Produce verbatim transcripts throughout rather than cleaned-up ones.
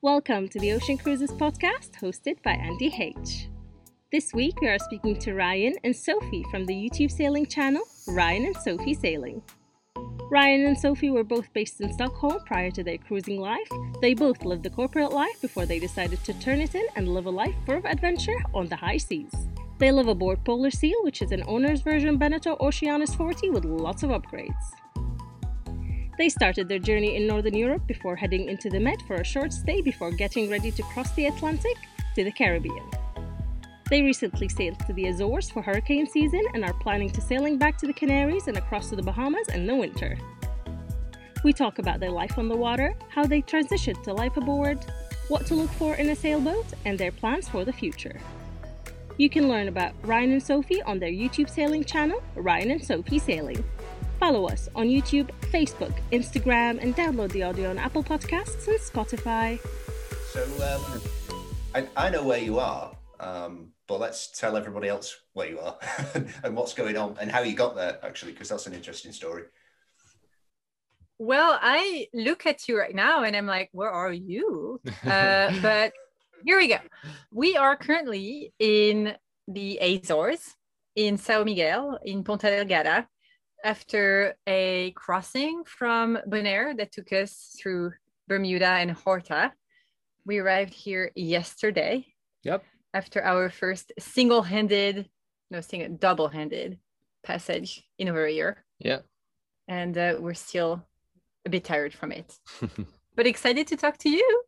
Welcome to the Ocean Cruises podcast hosted by Andy H. This week we are speaking to Ryan and Sophie from the YouTube sailing channel Ryan and Sophie Sailing. Ryan and Sophie were both based in Stockholm prior to their cruising life. They both lived the corporate life before they decided to turn it in and live a life full of adventure on the high seas. They live aboard Polar Seal, which is an owner's version Beneteau Oceanus forty with lots of upgrades. They started their journey in Northern Europe before heading into the Med for a short stay before getting ready to cross the Atlantic to the Caribbean. They recently sailed to the Azores for hurricane season and are planning to sailing back to the Canaries and across to the Bahamas in the winter. We talk about their life on the water, how they transitioned to life aboard, what to look for in a sailboat, and their plans for the future. You can learn about Ryan and Sophie on their YouTube sailing channel, Ryan and Sophie Sailing. Follow us on YouTube, Facebook, Instagram, and download the audio on Apple Podcasts and Spotify. So, um, I, I know where you are, um, but let's tell everybody else where you are and what's going on and how you got there, actually, because that's an interesting story. Well, I look at you right now and I'm like, where are you? Uh, but here we go. We are currently in the Azores, in São Miguel, in Ponta Delgada, after a crossing from Bonaire that took us through Bermuda and Horta. We arrived here yesterday. Yep. After our first single-handed, no, single, double-handed passage in over a year. Yeah. And uh, we're still a bit tired from it, but excited to talk to you.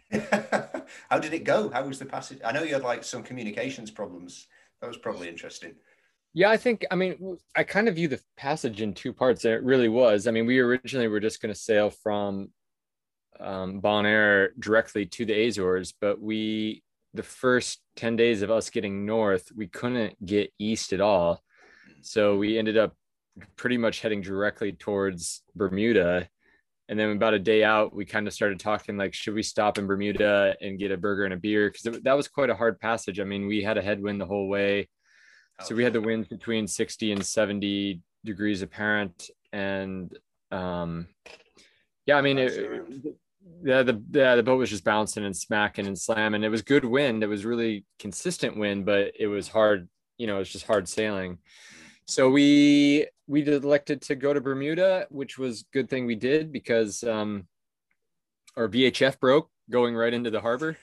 How did it go? How was the passage? I know you had like some communications problems. That was probably interesting. Yeah, I think, I mean, I kind of view the passage in two parts. And it really was. I mean, we originally were just going to sail from um, Bonaire directly to the Azores, but we, the first ten days of us getting north, we couldn't get east at all. So we ended up pretty much heading directly towards Bermuda. And then about a day out, we kind of started talking like, should we stop in Bermuda and get a burger and a beer? Because that was quite a hard passage. I mean, we had a headwind the whole way. So we had the winds between sixty and seventy degrees apparent. And um, yeah, I mean, it, yeah, the, yeah, the boat was just bouncing and smacking and slamming. It was good wind. It was really consistent wind, but it was hard, you know, it was just hard sailing. So we we elected to go to Bermuda, which was a good thing we did because um, our V H F broke going right into the harbor.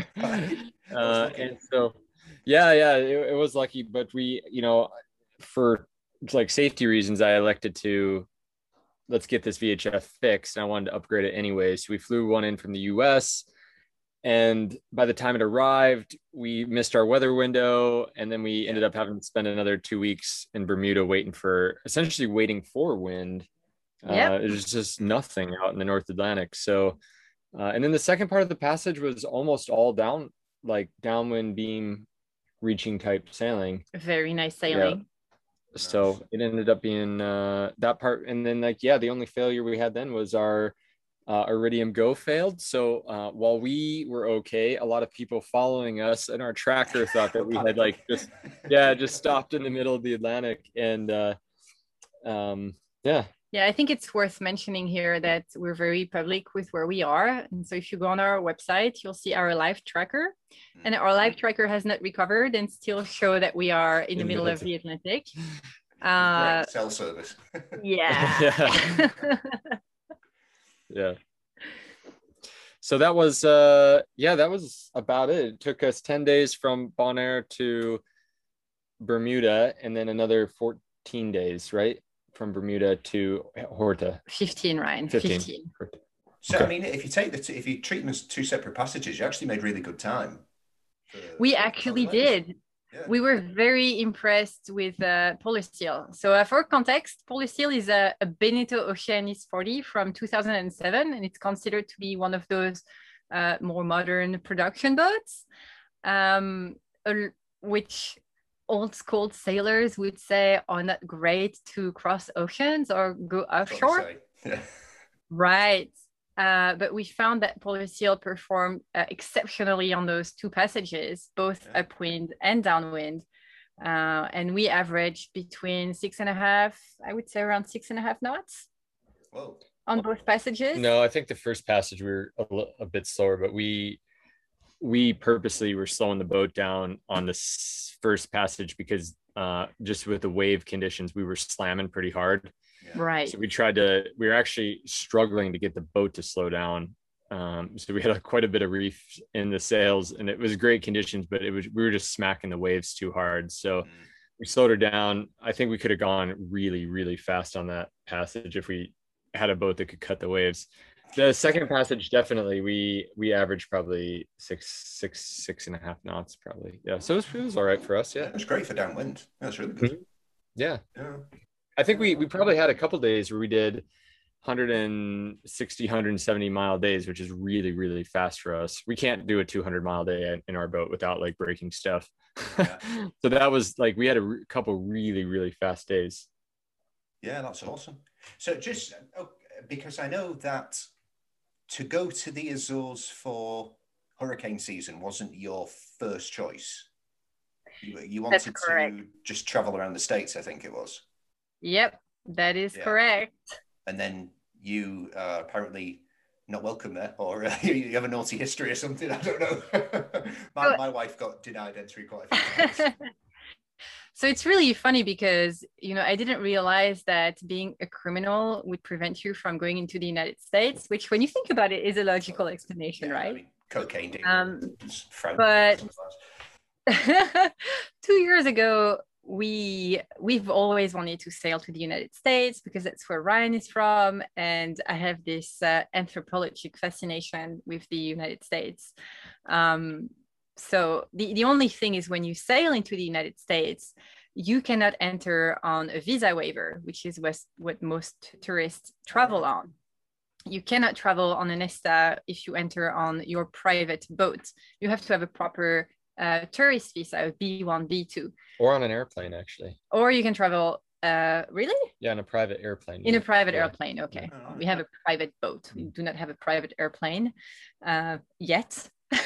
uh, and so, yeah, yeah, it, it was lucky. But we, you know, for like safety reasons, I elected to let's get this V H F fixed. And I wanted to upgrade it anyway. So we flew one in from the U S. And by the time it arrived, we missed our weather window. And then we ended up having to spend another two weeks in Bermuda waiting for, essentially waiting for wind. Yep. Uh, it was just nothing out in the North Atlantic. So, uh, and then the second part of the passage was almost all down, like downwind beam reaching type sailing. Very nice sailing. Yeah. So it ended up being uh, that part. And then like, yeah, the only failure we had then was our Uh, Iridium Go failed. So uh, while we were okay, a lot of people following us and our tracker thought that we had like just, yeah, just stopped in the middle of the Atlantic. And uh, um, yeah. Yeah, I think it's worth mentioning here that we're very public with where we are. And so if you go on our website, you'll see our live tracker. And our live tracker has not recovered and still show that we are in, in the middle of the Atlantic. Uh, cell service. Yeah. Yeah. Yeah. So that was, uh, yeah, that was about it. It took us ten days from Bonaire to Bermuda and then another fourteen days, right? From Bermuda to Horta. fifteen, Ryan. fifteen. fifteen. So, Okay. I mean, if you take the, t- if you treat them as two separate passages, you actually made really good time. For, We for actually Polar Land. did. Yeah. We were very impressed with uh, Polar Seal. So uh, for context, Polar Seal is a, a Beneteau Oceanus forty from two thousand seven, and it's considered to be one of those uh, more modern production boats, um, uh, which old school sailors would say are not great to cross oceans or go That's what they offshore. say. Yeah. Right. Uh, but we found that Polar Seal performed uh, exceptionally on those two passages, both Yeah. upwind and downwind. Uh, and we averaged between six and a half, I would say around six and a half knots. Whoa. on both passages? No, I think the first passage we were a, li- a bit slower, but we we purposely were slowing the boat down on this first passage because uh, just with the wave conditions, we were slamming pretty hard. Yeah. Right. So we tried to, we were actually struggling to get the boat to slow down. Um, so we had a, quite a bit of reef in the sails, and it was great conditions, but it was, we were just smacking the waves too hard. So mm. we slowed her down. I think we could have gone really, really fast on that passage if we had a boat that could cut the waves. The second passage, definitely, we we averaged probably six, six, six and a half knots, probably. Yeah, so it was, it was all right for us. Yeah, it was great for downwind. That's really good. Mm-hmm. Yeah. Yeah. I think we we probably had a couple days where we did one sixty, one seventy mile days, which is really, really fast for us. We can't do a two hundred mile day in our boat without like breaking stuff. Yeah. So that was like, we had a re- couple really, really fast days. Yeah, that's awesome. So just oh, because I know that to go to the Azores for hurricane season wasn't your first choice. You, you wanted to just travel around the States, I think it was. Yep, that is yeah. correct. And then you uh, apparently not welcome there, or uh, you have a naughty history or something. I don't know. my, so, my wife got denied entry quite a few times. So it's really funny because, you know, I didn't realize that being a criminal would prevent you from going into the United States, which when you think about it is a logical explanation, yeah, right? I mean, cocaine dealer. Um, but two years ago, we, we've always wanted to sail to the United States because that's where Ryan is from. And I have this uh, anthropologic fascination with the United States. Um, So the, the only thing is when you sail into the United States, you cannot enter on a visa waiver, which is what, what most tourists travel on. You cannot travel on an ESTA if you enter on your private boat. You have to have a proper uh, tourist visa, a B one, B two. Or on an airplane, actually. Or you can travel, uh, really? Yeah, in a private airplane. In yeah. a private yeah. airplane, okay. We have a private boat. We do not have a private airplane uh, yet.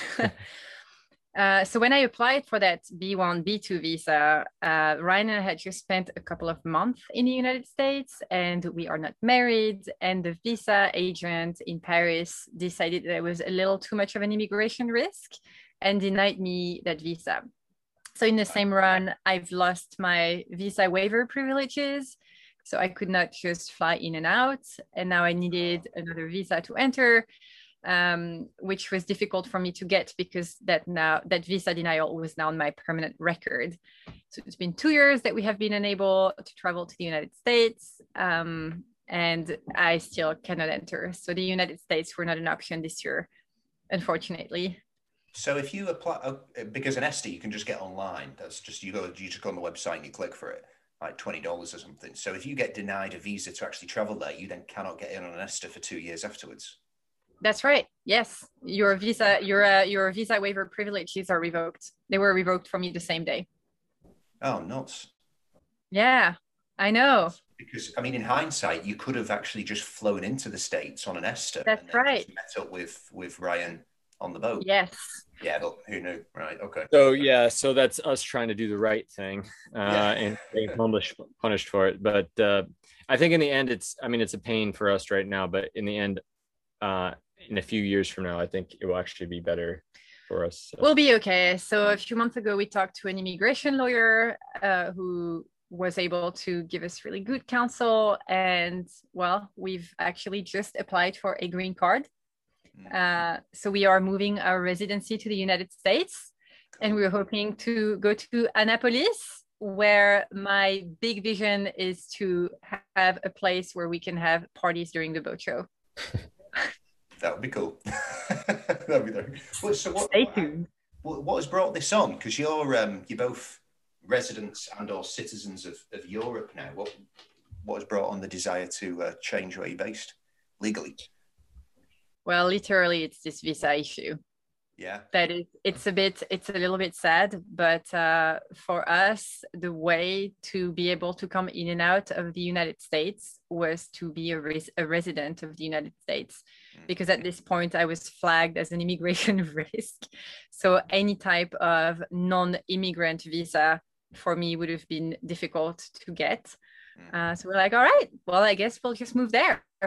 Uh, so when I applied for that B one, B two visa, uh, Ryan and I had just spent a couple of months in the United States and we are not married. And the visa agent in Paris decided that it was a little too much of an immigration risk and denied me that visa. So in the same run, I've lost my visa waiver privileges. So I could not just fly in and out. And now I needed another visa to enter. Um, which was difficult for me to get because that now that visa denial was now on my permanent record. So it's been two years that we have been unable to travel to the United States, um, and I still cannot enter. So the United States were not an option this year, unfortunately. So if you apply, uh, because an ESTA you can just get online. That's just you go, you just go on the website and you click for it, like twenty dollars or something. So if you get denied a visa to actually travel there, you then cannot get in on an ESTA for two years afterwards. That's right. Yes, your visa, your uh, your visa waiver privileges are revoked. They were revoked from you the same day. Oh, nuts! Yeah, I know. Because I mean, in hindsight, you could have actually just flown into the States on an ESTA. That's and then right. Just met up with with Ryan on the boat. Yes. Yeah, but who knew? Right. Okay. So yeah, so that's us trying to do the right thing uh, Yeah. and being punished punished for it. But uh, I think in the end, it's I mean, it's a pain for us right now. But in the end, uh, in a few years from now, I think it will actually be better for us. So. We'll be okay. So a few months ago, we talked to an immigration lawyer uh, who was able to give us really good counsel. And well, we've actually just applied for a green card. Uh, so we are moving our residency to the United States. And we're hoping to go to Annapolis, where my big vision is to have a place where we can have parties during the boat show. That would be cool. That'd be there. Well, so what, Stay tuned. What, what has brought this on? Because you're um, you're both residents and or citizens of, of Europe now. What what has brought on the desire to uh, change where you're based legally? Well, literally, it's this visa issue. Yeah. That is, it's a bit, it's a little bit sad, but uh, for us, the way to be able to come in and out of the United States was to be a, res- a resident of the United States, because at this point I was flagged as an immigration risk. So any type of non-immigrant visa for me would have been difficult to get. Uh, so we're like, all right, well, I guess we'll just move there.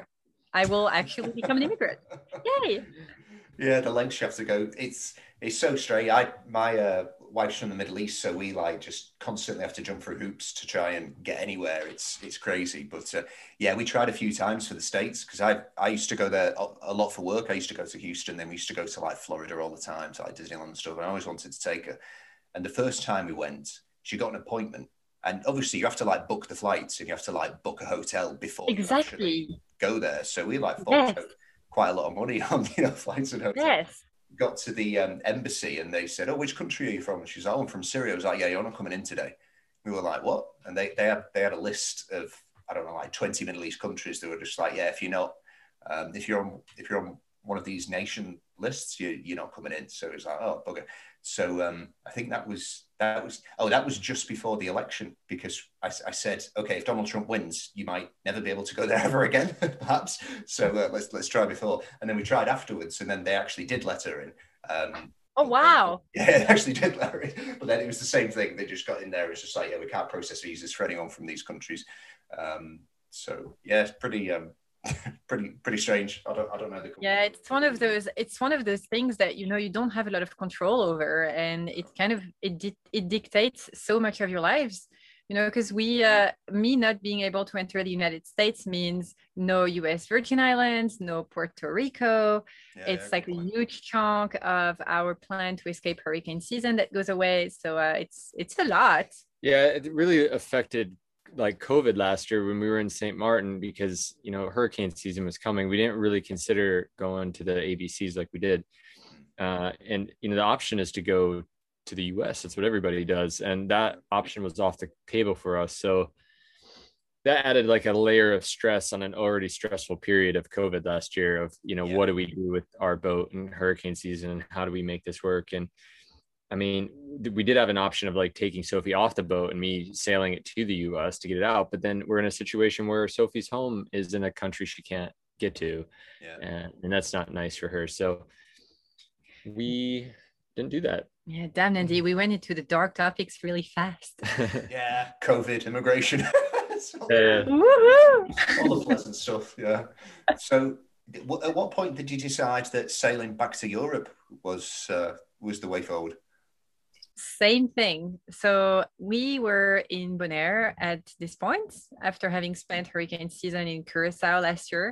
I will actually become an immigrant. Yay! Yeah, the lengths you have to go. It's it's so strange. I my uh, wife's from the Middle East, so we like just constantly have to jump through hoops to try and get anywhere. It's it's crazy, but uh, yeah, we tried a few times for the States because I I used to go there a, a lot for work. I used to go to Houston, then we used to go to like Florida all the time, to like Disneyland and stuff. And I always wanted to take her. And the first time we went, she got an appointment, and obviously you have to like book the flights and you have to like book a hotel before Exactly. you actually go there. So we like Yes. forked out quite a lot of money on you know flights and hotels. Yes. Got to the um, embassy and they said, "Oh, which country are you from?" And she's like, "Oh, I'm from Syria." I was like, "Yeah, you're not coming in today." We were like, "What?" And they they had they had a list of, I don't know, like twenty Middle East countries. They were just like, "Yeah, if you're not um, if you're on if you're on one of these nation lists, you you're not coming in." So it was like, "Oh, bugger." So um, I think that was that was oh that was just before the election, because I, I said, okay, if Donald Trump wins, you might never be able to go there ever again, perhaps. So uh, let's let's try before, and then we tried afterwards, and then they actually did let her in. Um, Oh wow! They, yeah, they actually did let her in, but then it was the same thing. They just got in there. It's just like, yeah, we can't process visas for anyone from these countries. Um, so yeah, it's pretty. Um, pretty pretty strange. I don't I don't know the Yeah, it's one of those it's one of those things that you know you don't have a lot of control over, and it kind of it di- it dictates so much of your lives, you know, because we uh me not being able to enter the United States means no U S Virgin Islands, no Puerto Rico. Yeah, It's yeah, like a huge chunk of our plan to escape hurricane season that goes away. So uh, it's it's a lot. Yeah, it really affected like COVID last year when we were in Saint Martin, because, you know, hurricane season was coming. We didn't really consider going to the A B Cs like we did. Uh, and, you know, the option is to go to the U S. That's what everybody does. And that option was off the table for us. So that added like a layer of stress on an already stressful period of COVID last year of, you know, Yeah. what do we do with our boat in hurricane season and how do we make this work? And I mean, we did have an option of like taking Sophie off the boat and me sailing it to the U S to get it out. But then we're in a situation where Sophie's home is in a country she can't get to. Yeah. And, and that's not nice for her. So we didn't do that. Yeah, damn, Andy, we went into the dark topics really fast. Yeah, COVID, immigration. Yeah. Woohoo! All the pleasant stuff. Yeah. So, w- at what point did you decide that sailing back to Europe was uh, was the way forward? Same thing. So we were in Bonaire at this point after having spent hurricane season in Curacao last year.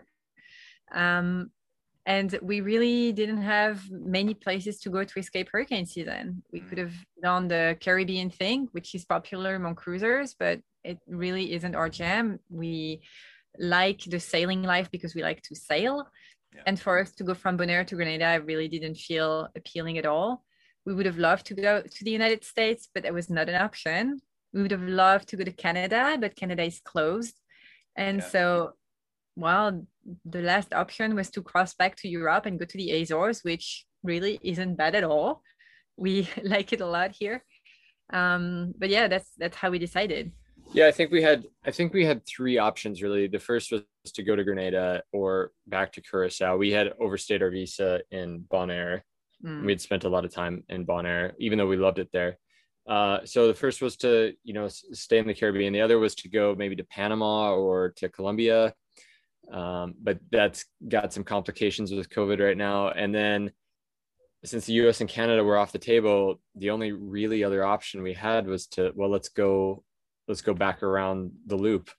Um, and we really didn't have many places to go to escape hurricane season. We could have done the Caribbean thing, which is popular among cruisers, but it really isn't our jam. We like the sailing life because we like to sail. Yeah. And for us to go from Bonaire to Grenada really didn't feel appealing at all. We would have loved to go to the United States, but that was not an option. We would have loved to go to Canada, but Canada is closed. And Yeah. so, well, the last option was to cross back to Europe and go to the Azores, which really isn't bad at all. We like it a lot here. Um, but yeah, that's that's how we decided. Yeah, I think we had I think we had three options really. The first was to go to Grenada or back to Curacao. We had overstayed our visa in Bonaire. Mm. We had spent a lot of time in Bonaire, even though we loved it there. Uh, so the first was to, you know, stay in the Caribbean. The other was to go maybe to Panama or to Colombia. Um, but that's got some complications with COVID right now. And then since the U S and Canada were off the table, the only really other option we had was to, well, let's go, let's go back around the loop.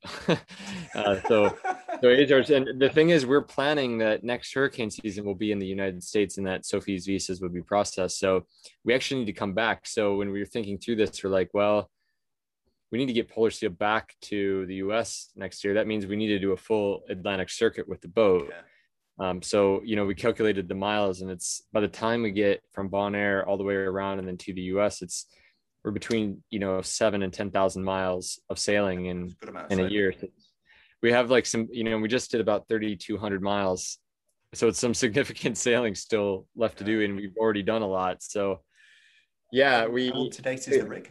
uh, so, so Azores, and the thing is, we're planning that next hurricane season will be in the United States and that Sophie's visas would be processed. So we actually need to come back. So when we were thinking through this, we're like, well, we need to get Polar Seal back to the U S next year. That means we need to do a full Atlantic circuit with the boat. Yeah. Um, so, you know, we calculated the miles, and it's by the time we get from Bonaire all the way around and then to the U S, it's we're between, you know, seven and ten thousand miles of sailing in, Good amount of in a sailing. year. We have like some, you know, we just did about thirty-two hundred miles. So it's some significant sailing still left to do, and we've already done a lot. So yeah, we. How up to date is the rig?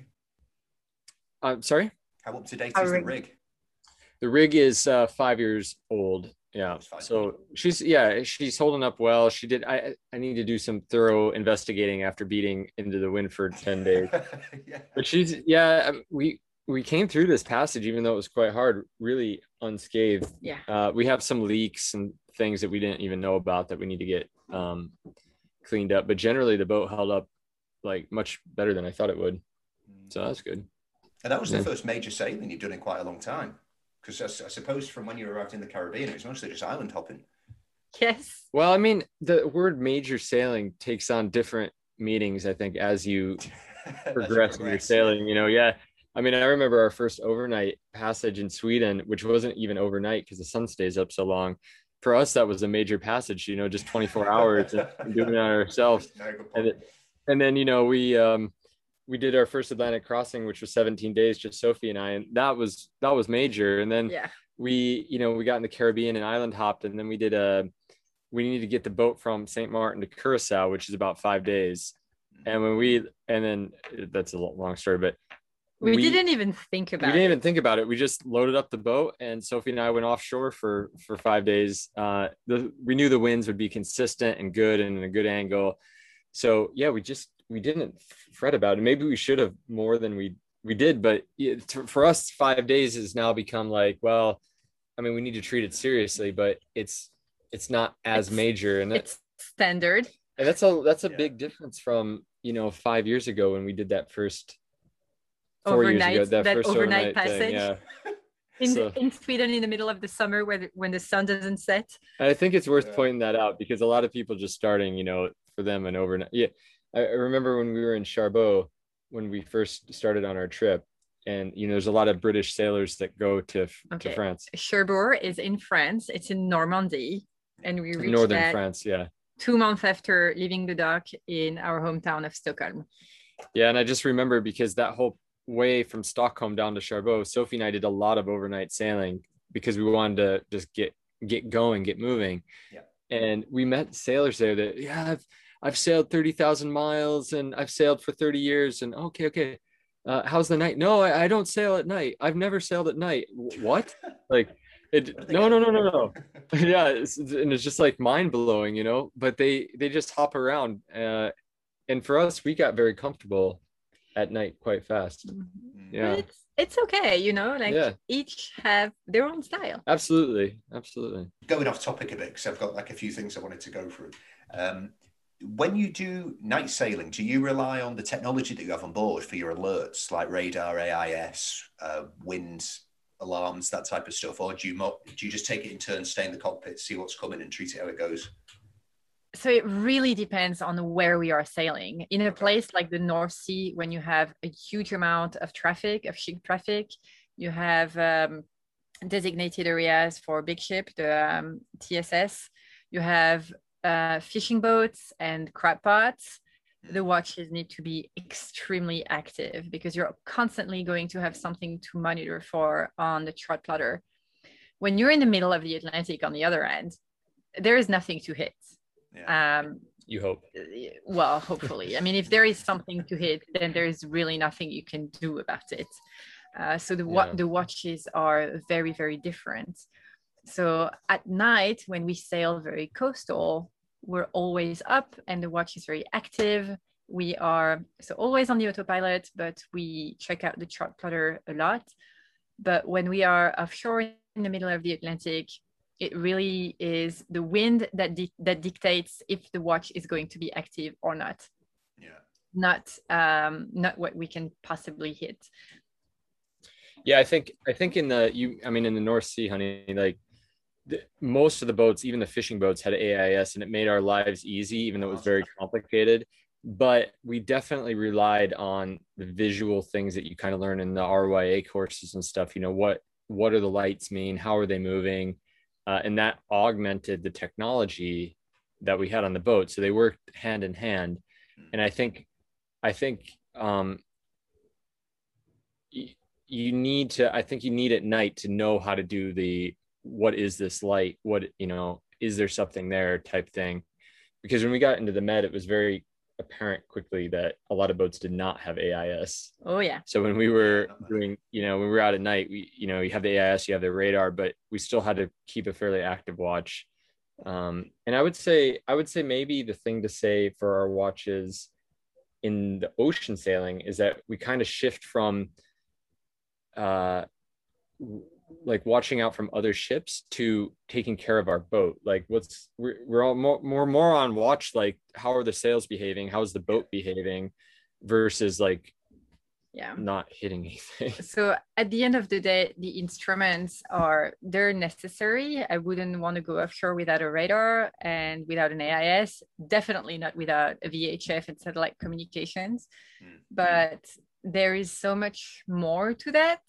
I'm sorry? How up to date Our is the rig. rig? The rig is uh, five years old. Yeah. That's fine. So she's, yeah, she's holding up well. She did. I, I need to do some thorough investigating after beating into the wind for ten days. Yeah. But she's, yeah, um, we, we came through this passage, even though it was quite hard, really unscathed. Yeah. Uh, we have some leaks and things that we didn't even know about that we need to get um, cleaned up. But generally, the boat held up like much better than I thought it would. So that's good. And that was yeah. the first major sailing you've done in quite a long time. Because I, I suppose from when you arrived in the Caribbean, it was mostly just island hopping. Yes. Well, I mean, the word major sailing takes on different meanings, I think, as you progress in your sailing, you know, yeah. I mean, I remember our first overnight passage in Sweden, which wasn't even overnight because the sun stays up so long. For us, that was a major passage, you know, just twenty-four hours and doing it ourselves. And, it, and then, you know, we um, we did our first Atlantic crossing, which was seventeen days, just Sophie and I, and that was that was major. And then yeah. we, you know, we got in the Caribbean and island hopped, and then we did a, we needed to get the boat from Saint Martin to Curacao, which is about five days. And when we, and then that's a long story, but we, we didn't even think about it. We didn't it. even think about it. We just loaded up the boat, and Sophie and I went offshore for, for five days. Uh, the, we knew the winds would be consistent and good and in a good angle. So yeah, we just, we didn't fret about it. Maybe we should have more than we, we did, but it, for us, five days has now become like, well, I mean, we need to treat it seriously, but it's, it's not as it's, major. And it's standard. And that's a, that's a yeah. big difference from, you know, five years ago when we did that first four overnight, years ago, that, that first overnight, overnight passage thing, yeah. in, so, in Sweden in the middle of the summer where the, when the sun doesn't set. I think it's worth yeah. pointing that out because a lot of people just starting, you know, for them an overnight. Yeah. I, I remember when we were in Charbot, when we first started on our trip, and, you know, there's a lot of British sailors that go to, okay. to France. Cherbourg is in France. It's in Normandy. And we reached Northern that France, yeah. two months after leaving the dock in our hometown of Stockholm. Yeah, and I just remember because that whole way from Stockholm down to Charbot, Sophie and I did a lot of overnight sailing because we wanted to just get get going, get moving. Yeah. And we met sailors there that, yeah, I've I've sailed thirty thousand miles and I've sailed for thirty years. And okay, okay. Uh, how's the night? No, I, I don't sail at night. I've never sailed at night. What? Like, it, no, no, no, no, no. yeah. It's, and it's just like mind blowing, you know, but they, they just hop around. Uh, and for us, we got very comfortable at night quite fast. Yeah. But it's, it's okay. You know, like yeah. each have their own style. Absolutely. Absolutely. Going off topic a bit, because I've got like a few things I wanted to go through. Um, when you do night sailing, do you rely on the technology that you have on board for your alerts, like radar, A I S, uh, wind alarms, that type of stuff? Or do you, mo- do you just take it in turns, stay in the cockpit, see what's coming and treat it how it goes? So it really depends on where we are sailing. In a place like the North Sea, when you have a huge amount of traffic, of ship traffic, you have um, designated areas for big ship, the um, T S S, you have uh, fishing boats and crab pots. The watches need to be extremely active because you're constantly going to have something to monitor for on the chart plotter. When you're in the middle of the Atlantic on the other end, there is nothing to hit. Yeah. Um, you hope. Well, hopefully. I mean, if there is something to hit, then there is really nothing you can do about it. Uh, so the wa- yeah. the watches are very, very different. So at night, when we sail very coastal, we're always up and the watch is very active. We are so always on the autopilot, but we check out the chart plotter a lot. But when we are offshore in the middle of the Atlantic, it really is the wind that di- that dictates if the watch is going to be active or not. Yeah. Not um, not what we can possibly hit. Yeah, I think I think in the you I mean in the North Sea, honey, like the, most of the boats, even the fishing boats, had A I S, and it made our lives easy, even though it was very complicated. But we definitely relied on the visual things that you kind of learn in the R Y A courses and stuff. You know, what what do the lights mean? How are they moving? Uh, and that augmented the technology that we had on the boat. So they worked hand in hand. And I think, I think um, y- you need to, I think you need at night to know how to do the, what is this light? What, you know, is there something there type thing? Because when we got into the Med, it was very apparent quickly that a lot of boats did not have A I S. Oh yeah. So when we were doing, you know, when we were out at night, we, you know, you have the A I S, you have the radar, but we still had to keep a fairly active watch. Um, and I would say, I would say maybe the thing to say for our watches in the ocean sailing is that we kind of shift from, uh, like watching out from other ships to taking care of our boat. Like what's we're, we're all more, more more on watch, like how are the sails behaving, how's the boat behaving, versus like yeah not hitting anything. So at the end of the day, the instruments are they're necessary. I wouldn't want to go offshore without a radar and without an A I S, definitely not without a V H F and satellite communications. Mm. But there is so much more to that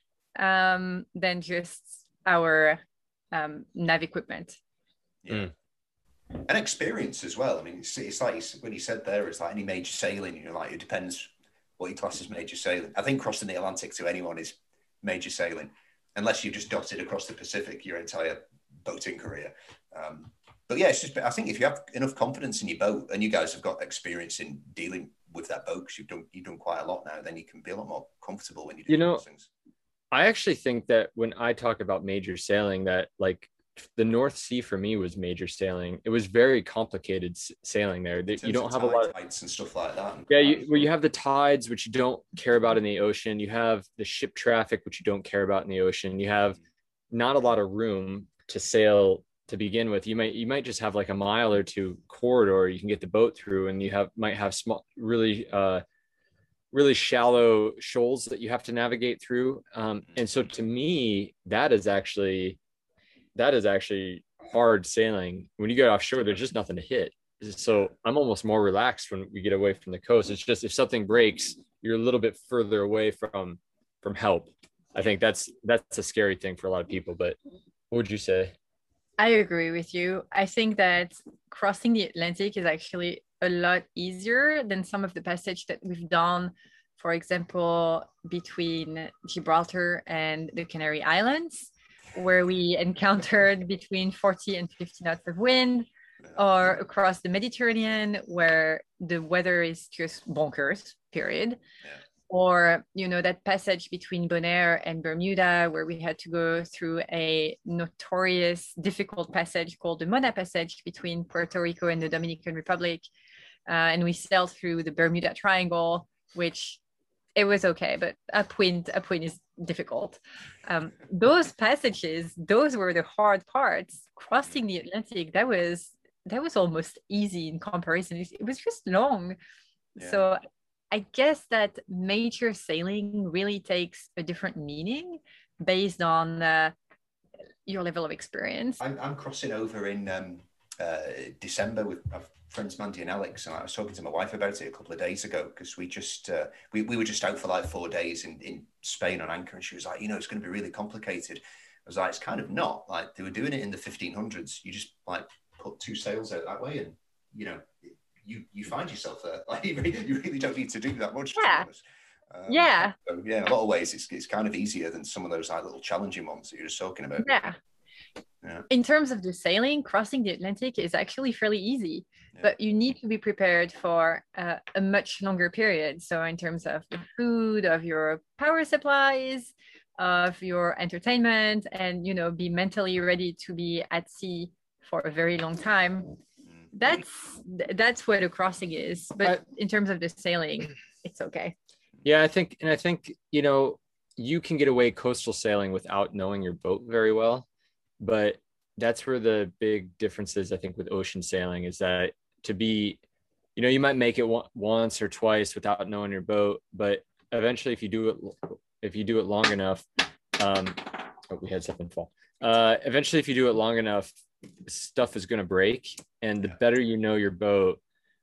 um, than just our um, nav equipment. Yeah. Mm. And experience as well. I mean, it's, it's like when you said there, it's like any major sailing, you know, like it depends what your class is major sailing. I think crossing the Atlantic to anyone is major sailing, unless you've just dotted across the Pacific your entire boating career. Um, but yeah, it's just, I think if you have enough confidence in your boat, and you guys have got experience in dealing with that boat, because you've done, you've done quite a lot now, then you can be a lot more comfortable when you do you know, those things. I actually think that when I talk about major sailing, that like the North Sea for me was major sailing. It was very complicated sailing there. You don't have a lot of tides and stuff like that. Yeah, you, well, you have the tides, which you don't care about in the ocean. You have the ship traffic, which you don't care about in the ocean. You have not a lot of room to sail to begin with. You might you might just have like a mile or two corridor you can get the boat through, and you have might have small, really uh, really shallow shoals that you have to navigate through. Um, and so to me, that is actually that is actually hard sailing. When you get offshore, there's just nothing to hit. So I'm almost more relaxed when we get away from the coast. It's just if something breaks, you're a little bit further away from from help. I think that's that's a scary thing for a lot of people. But what would you say? I agree with you. I think that crossing the Atlantic is actually a lot easier than some of the passage that we've done, for example, between Gibraltar and the Canary Islands, where we encountered between forty and fifty knots of wind, or across the Mediterranean, where the weather is just bonkers, period. Yeah. Or, you know, that passage between Bonaire and Bermuda, where we had to go through a notorious, difficult passage called the Mona Passage between Puerto Rico and the Dominican Republic. Uh, and we sailed through the Bermuda Triangle, which it was okay, but upwind, upwind is difficult. Um, those passages, those were the hard parts. Crossing the Atlantic, that was that was almost easy in comparison. It was just long. Yeah. So I guess that major sailing really takes a different meaning based on uh, your level of experience. I'm, I'm crossing over in um, uh, December with my friends Mandy and Alex, and I was talking to my wife about it a couple of days ago, because we just uh, we, we were just out for like four days in, in Spain on anchor, and she was like, you know, it's going to be really complicated. I was like, it's kind of not. Like, they were doing it in the fifteen hundreds. You just like put two sails out that way, and you know, you you find yourself there. Like, you really, you really don't need to do that much. Yeah. Um, yeah. So, yeah. In a lot of ways, it's it's kind of easier than some of those like little challenging ones that you're just talking about. Yeah. Yeah. In terms of the sailing, crossing the Atlantic is actually fairly easy, yeah. but you need to be prepared for uh, a much longer period. So in terms of the food, of your power supplies, of your entertainment, and, you know, be mentally ready to be at sea for a very long time. That's that's what a crossing is. But I, in terms of the sailing, it's okay. Yeah, I think, and I think, you know, you can get away coastal sailing without knowing your boat very well. But that's where the big difference is, I think, with ocean sailing, is that to be, you know, you might make it one, once or twice without knowing your boat, but eventually if you do it, if you do it long enough, um, oh, we had something fall. Uh, eventually, if you do it long enough, stuff is going to break. And the better you know your boat,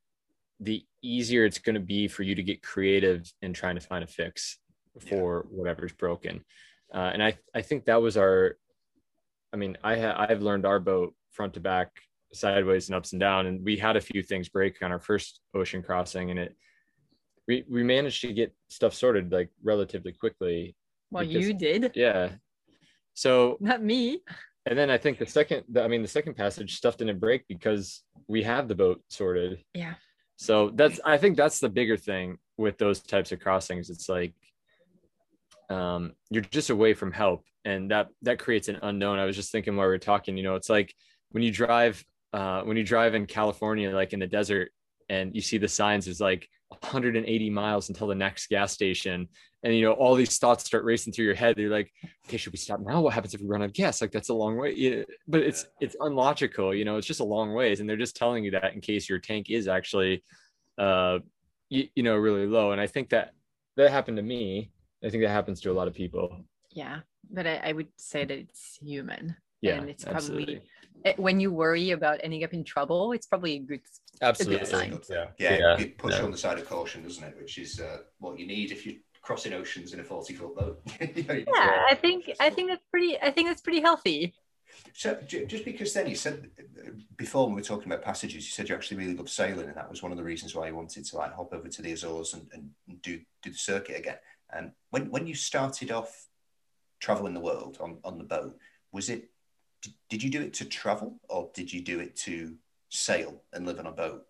the easier it's going to be for you to get creative in trying to find a fix for yeah. whatever's broken. Uh, and I, I think that was our, I mean, I ha- I've learned our boat front to back, sideways and ups and down. And we had a few things break on our first ocean crossing, and it, we, we managed to get stuff sorted like relatively quickly. Well, because, you did. Yeah. So not me. And then I think the second, the, I mean, the second passage, stuff didn't break because we have the boat sorted. Yeah. So that's, I think that's the bigger thing with those types of crossings. It's like, um, you're just away from help, and that, that creates an unknown. I was just thinking while we were talking, you know, it's like when you drive, uh, when you drive in California, like in the desert, and you see the signs, is like one hundred eighty miles until the next gas station. And, you know, all these thoughts start racing through your head. You're like, okay, should we stop now? What happens if we run out of gas? Like, that's a long way. Yeah, but it's, it's unlogical, you know, it's just a long ways. And they're just telling you that in case your tank is actually, uh, you, you know, really low. And I think that that happened to me. I think that happens to a lot of people. Yeah. But I, I would say that it's human. Yeah. And it's absolutely. probably, when you worry about ending up in trouble, it's probably a good, absolutely. a good sign. Yeah. Yeah. Yeah. It puts Yeah. you on the side of caution, doesn't it? Which is uh, what you need if you're crossing oceans in a forty foot boat. You know, Yeah, I think I think that's pretty. I think that's pretty healthy. So j- just because then you said before when we were talking about passages, you said you actually really love sailing, and that was one of the reasons why you wanted to like hop over to the Azores and, and do do the circuit again. And when when you started off traveling the world on, on the boat, was it did, did you do it to travel or did you do it to sail and live on a boat?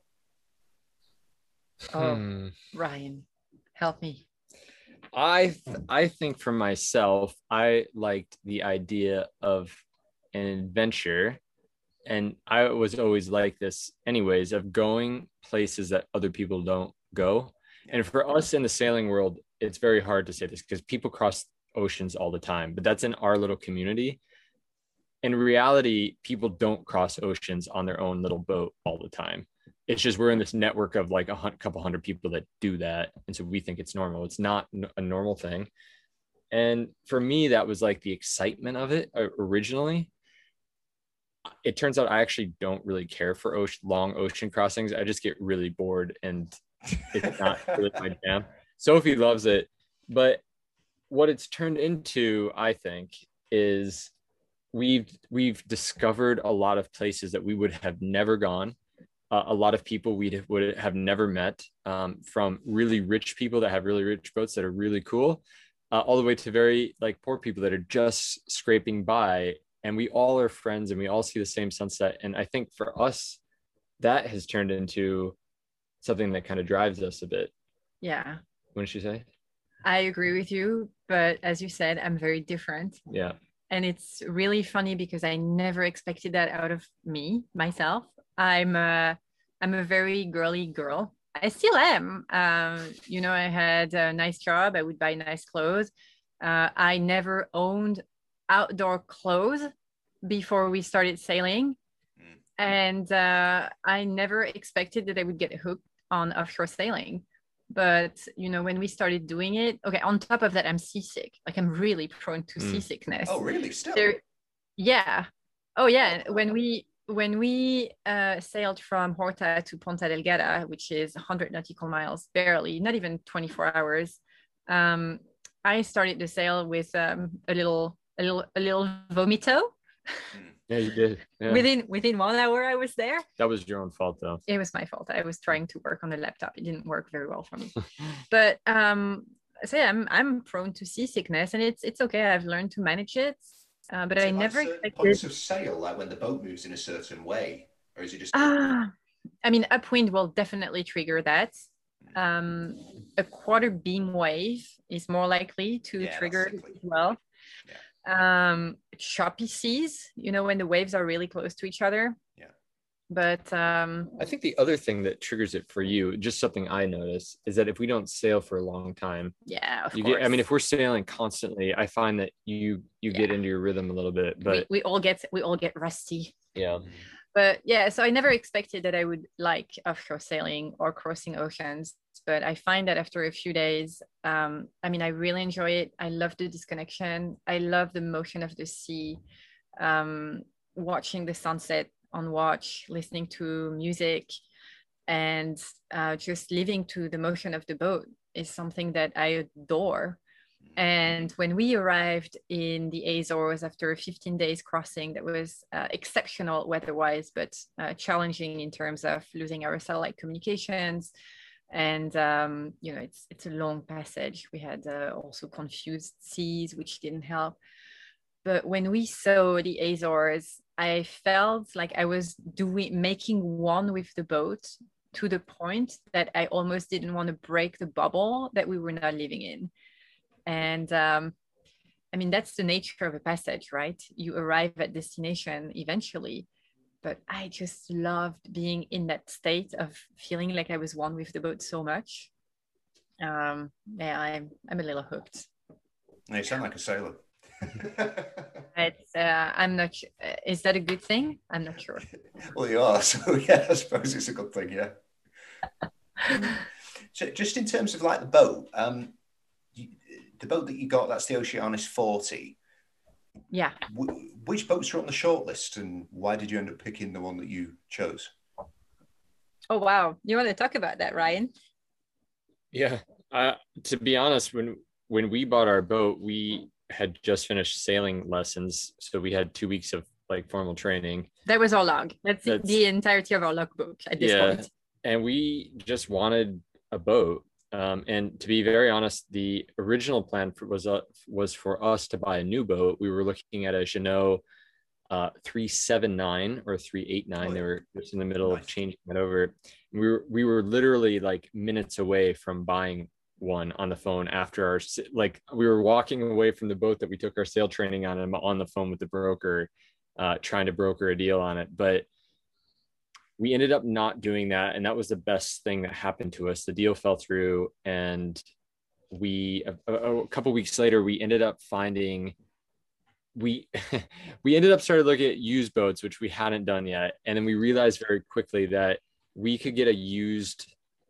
Oh, Hmm. Ryan, help me. I th- I think for myself, I liked the idea of an adventure, and I was always like this, anyways, of going places that other people don't go. And for us in the sailing world, it's very hard to say this because people cross oceans all the time, but that's in our little community. In reality, people don't cross oceans on their own little boat all the time. It's just we're in this network of like a hun- couple hundred people that do that, and so we think it's normal. It's not n- a normal thing. And for me, that was like the excitement of it uh, originally. It turns out I actually don't really care for ocean, long ocean crossings. I just get really bored, and it's not really my jam. Sophie loves it, but what it's turned into, I think, is we've we've discovered a lot of places that we would have never gone. Uh, a lot of people we would have never met, um, from really rich people that have really rich boats that are really cool, uh, all the way to very like poor people that are just scraping by. And we all are friends and we all see the same sunset. And I think for us, that has turned into something that kind of drives us a bit. Yeah, Wouldn't you say? I agree with you, but as you said, I'm very different. Yeah. And it's really funny because I never expected that out of me, myself. I'm a, I'm a very girly girl. I still am. Um, you know, I had a nice job. I would buy nice clothes. Uh, I never owned outdoor clothes before we started sailing. And uh, I never expected that I would get hooked on offshore sailing. But, you know, when we started doing it, okay, on top of that, I'm seasick. Like I'm really prone to Mm. seasickness. Oh, really? Still? There, yeah. Oh, yeah. When we when we uh, sailed from Horta to Ponta Delgada, which is one hundred nautical miles, barely, not even twenty-four hours, um, I started the sail with um, a little a little a little vomito. Yeah, you did. Yeah. Within within one hour, I was there. That was your own fault, though. It was my fault. I was trying to work on the laptop. It didn't work very well for me. But um, so yeah, I'm I'm prone to seasickness, and it's it's okay. I've learned to manage it. Uh, but Is I it like never certain expected. points of sail, like when the boat moves in a certain way, or is it just? Ah, I mean, upwind will definitely trigger that. Um, a quarter beam wave is more likely to Yeah, that's trigger it sickly. as well. Um, choppy seas, you know, when the waves are really close to each other. Yeah. But um, I think the other thing that triggers it for you, just something I notice, is that if we don't sail for a long time, yeah, of you course. get. I mean, if we're sailing constantly, I find that you you get Yeah. into your rhythm a little bit. But we, we all get we all get rusty. yeah, But yeah, so I never expected that I would like offshore sailing or crossing oceans. But I find that after a few days, um, I mean, I really enjoy it. I love the disconnection. I love the motion of the sea, um, watching the sunset on watch, listening to music, and uh, just living to the motion of the boat is something that I adore. And when we arrived in the Azores after a fifteen days crossing, that was uh, exceptional weather-wise, but uh, challenging in terms of losing our satellite communications. And um, you know, it's it's a long passage. We had uh, also confused seas, which didn't help. But when we saw the Azores, I felt like I was doing making one with the boat to the point that I almost didn't want to break the bubble that we were now living in. And um, I mean, that's the nature of a passage, right? You arrive at destination eventually, but I just loved being in that state of feeling like I was one with the boat so much. Um, yeah, I'm I'm a little hooked. You sound like a sailor. It's, uh, I'm not sure. Is that a good thing? I'm not sure. Well, you are, so yeah, I suppose it's a good thing, yeah. So just in terms of like the boat, um, you, the boat that you got, that's the Oceanis forty. Yeah. W- which boats are on the shortlist, and why did you end up picking the one that you chose? Oh, wow. You want to talk about that, Ryan? Yeah. Uh, to be honest, when when we bought our boat, we had just finished sailing lessons, so we had two weeks of like formal training. That was our log. That's, That's the entirety of our logbook at this yeah, point. and we just wanted a boat. Um, and to be very honest, the original plan for, was uh, was for us to buy a new boat. We were looking at a Jeanneau uh, three seventy-nine or three eighty-nine. Oh, yeah. They were just in the middle Nice. of changing it over. We were we were literally like minutes away from buying one on the phone after our like we were walking away from the boat that we took our sail training on, and I'm on the phone with the broker, uh, trying to broker a deal on it, but we ended up not doing that, and that was the best thing that happened to us. The deal fell through, and we a, a couple weeks later we ended up finding we we ended up started looking at used boats, which we hadn't done yet, and then we realized very quickly that we could get a used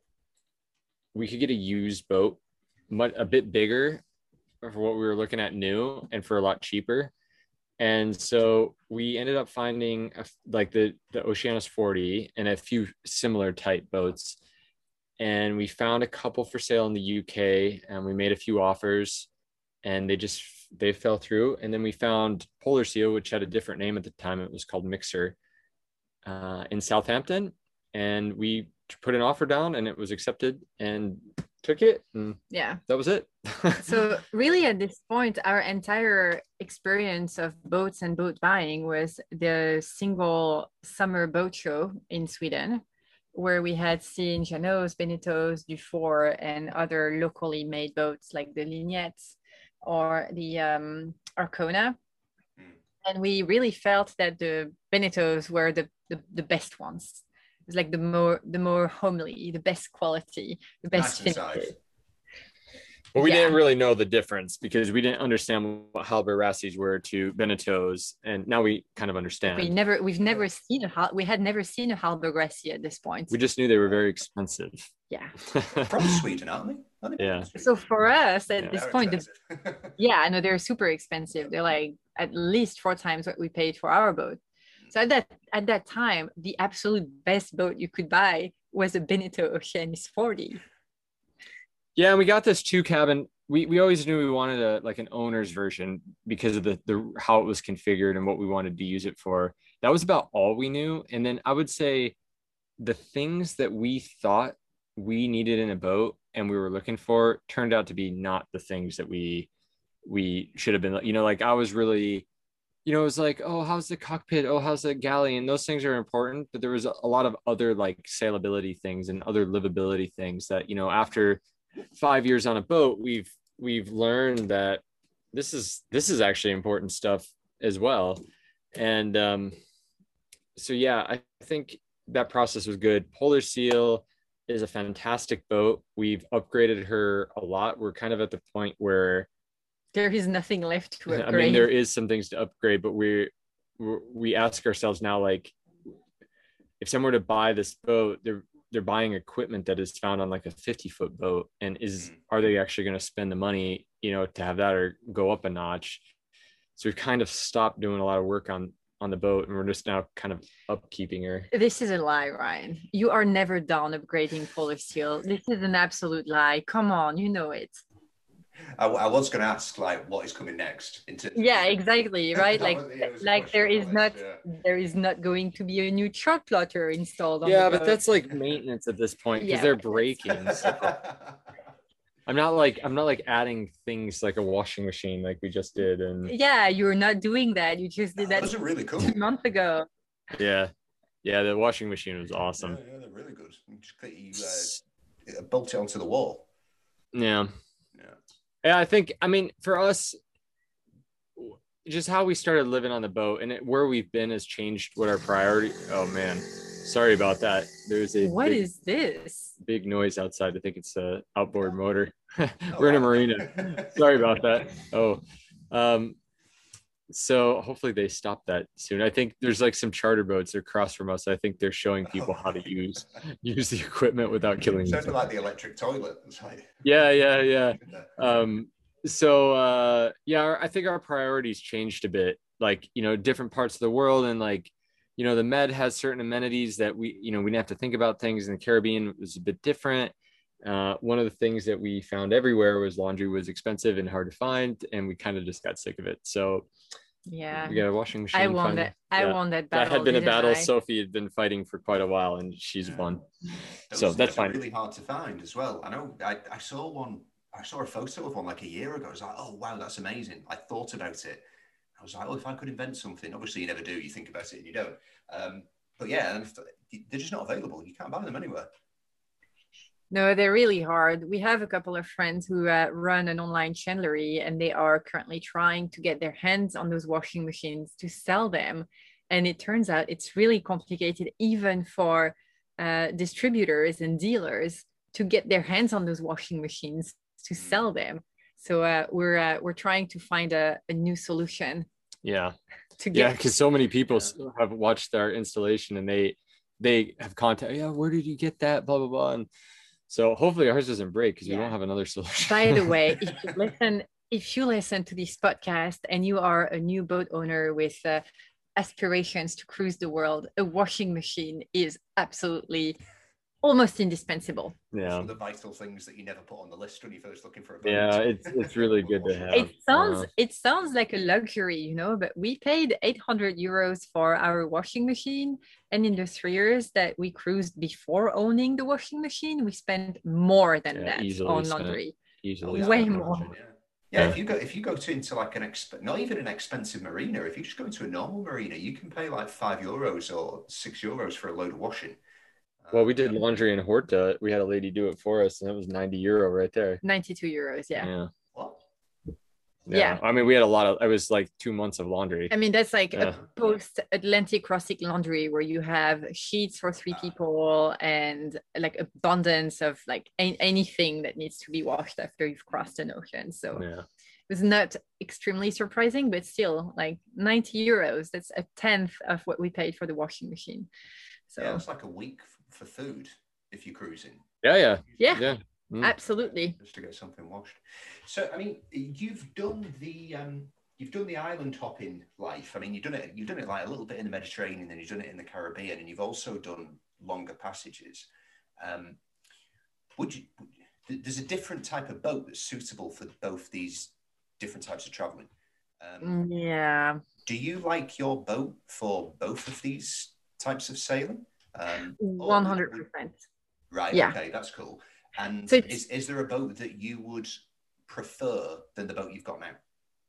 we could get a used boat much, a bit bigger for what we were looking at new and for a lot cheaper. And so we ended up finding a, like the, the Oceanis forty and a few similar type boats. And we found a couple for sale in the U K, and we made a few offers, and they just, they fell through. And then we found Polar Seal, which had a different name at the time. It was called Mixer, uh, in Southampton. And we put an offer down, and it was accepted, and took it. And yeah, that was it. So really at this point, our entire experience of boats and boat buying was the single summer boat show in Sweden, where we had seen Jeanneau's, Benetto's, Dufour, and other locally made boats like the Lignettes or the um, Arcona. And we really felt that the Benetto's were the, the, the best ones. It's like the more the more homely, the best quality, the best Nice finishes. Well, we Yeah. didn't really know the difference because we didn't understand what Hallberg-Rassies were to Benetto's, and now we kind of understand. We never, we've never seen a Hal- we had never seen a Hallberg-Rassie at this point. We just knew they were very expensive. Yeah. From Sweden, aren't they? Aren't they Yeah. from Sweden? So for us at Yeah. this They're point, the, expensive. yeah, I know they're super expensive. They're like at least four times what we paid for our boat. So at that at that time, the absolute best boat you could buy was a Benetto Oceanis forty. Yeah, and we got this two cabin. We we always knew we wanted a like an owner's version because of the the how it was configured and what we wanted to use it for. That was about all we knew. And then I would say the things that we thought we needed in a boat and we were looking for turned out to be not the things that we we should have been. You know, like I was really, you know, it was like, oh, how's the cockpit? Oh, how's the galley? And those things are important, but there was a lot of other like sailability things and other livability things that, you know, after five years on a boat, we've we've learned that this is this is actually important stuff as well. And um, so yeah, I think that process was good. Polar Seal is a fantastic boat. We've upgraded her a lot. We're kind of at the point where There is nothing left to upgrade. I mean, there is some things to upgrade, but we we ask ourselves now, like, if someone were to buy this boat, they're they're buying equipment that is found on like a fifty foot boat, and is are they actually going to spend the money, you know, to have that or go up a notch? So we've kind of stopped doing a lot of work on on the boat, and we're just now kind of upkeeping her. This is a lie, Ryan. You are never done upgrading Polar Seal. This is an absolute lie. Come on, you know it. I, I was going to ask, like, what is coming next? Into Yeah, exactly, right? Like, was, yeah, it was a like there question is on not, this, yeah. there is not going to be a new chart plotter installed on Yeah, the but boat. that's like maintenance at this point because Yeah, they're but breaking. So I'm not like I'm not like adding things like a washing machine like we just did, and Yeah, you're not doing that. You just did that Those are really cool. two months ago. yeah, yeah, the washing machine was awesome. Yeah, yeah, they're really good. You just click, you, uh, bolt it onto the wall. Yeah. Yeah. Yeah, I think, I mean, for us, just how we started living on the boat, and it, where we've been has changed what our priority. Oh man, sorry about that. There's a What big, is this? big noise outside. I think it's a outboard motor. Oh, We're in a wow. marina. Sorry about that. Oh, um, so hopefully they stop that soon. I think there's like some charter boats across from us. I think they're showing people how to use use the equipment without killing Sounded them. like the electric toilet. It's like... Yeah, yeah, yeah. Um, so uh, yeah, I think our priorities changed a bit. Like, you know, different parts of the world, and like, you know, the Med has certain amenities that we, you know, we didn't have to think about. Things in the Caribbean was a bit different. Uh, one of the things that we found everywhere was laundry was expensive and hard to find, and we kind of just got sick of it. So Yeah, we got a washing machine. I won finally. that. I Yeah. won that That battle. had been a didn't battle I? Sophie had been fighting for quite a while, and she's Yeah. won. Those So that's things are fine. really hard to find as well. I know I, I saw one, I saw a photo of one like a year ago. I was like, oh, wow, that's amazing. I thought about it. I was like, oh, if I could invent something. Obviously, you never do. You think about it and you don't. Um, but yeah, and if, they're just not available. You can't buy them anywhere. No, they're really hard. We have a couple of friends who uh, run an online chandlery, and they are currently trying to get their hands on those washing machines to sell them. And it turns out it's really complicated, even for uh, distributors and dealers, to get their hands on those washing machines to sell them. So uh, we're uh, we're trying to find a, a new solution Yeah. to Yeah, get. because so many people Yeah. s- have watched our installation, and they they have contact. Yeah, where did you get that? Blah blah blah. And so hopefully ours doesn't break, because we Yeah. don't have another solution. By the way, if you listen, if you listen to this podcast and you are a new boat owner with uh, aspirations to cruise the world, a washing machine is absolutely almost indispensable. Some yeah, of the vital things that you never put on the list when you're first looking for a boat. yeah, it's it's really good to have. It sounds Uh, it sounds like a luxury, you know, but we paid eight hundred euros for our washing machine, and in the three years that we cruised before owning the washing machine, we spent more than Yeah, that easily on spent. laundry. easily. yeah, way I can more. imagine, Yeah. Yeah, if you go if you go to into like an exp- not even an expensive marina, if you just go into a normal marina, you can pay like five euros or six euros for a load of washing. Well, we did Um, laundry in Horta. We had a lady do it for us, and it was ninety euro right there. ninety-two euros, yeah. Yeah. What? Yeah. I mean, we had a lot of. It was like two months of laundry. I mean, that's like Yeah. a post-Atlantic crossing laundry where you have sheets for three people and like abundance of like a- anything that needs to be washed after you've crossed an ocean. So Yeah. it was not extremely surprising, but still like ninety euros. That's a tenth of what we paid for the washing machine. So Yeah, it's like a week f- for food if you're cruising. Yeah. Yeah. yeah, Yeah. Mm. absolutely. Just to get something washed. So I mean, you've done the um, you've done the island hopping life. I mean, you've done it. You've done it like a little bit in the Mediterranean, and you've done it in the Caribbean, and you've also done longer passages. Um, would you? There's a different type of boat that's suitable for both these different types of traveling. Um, Yeah, do you like your boat for both of these types of sailing? Um, or one would- hundred would- percent. Right. Yeah. Okay, that's cool. And So it's- is, is there a boat that you would prefer than the boat you've got now?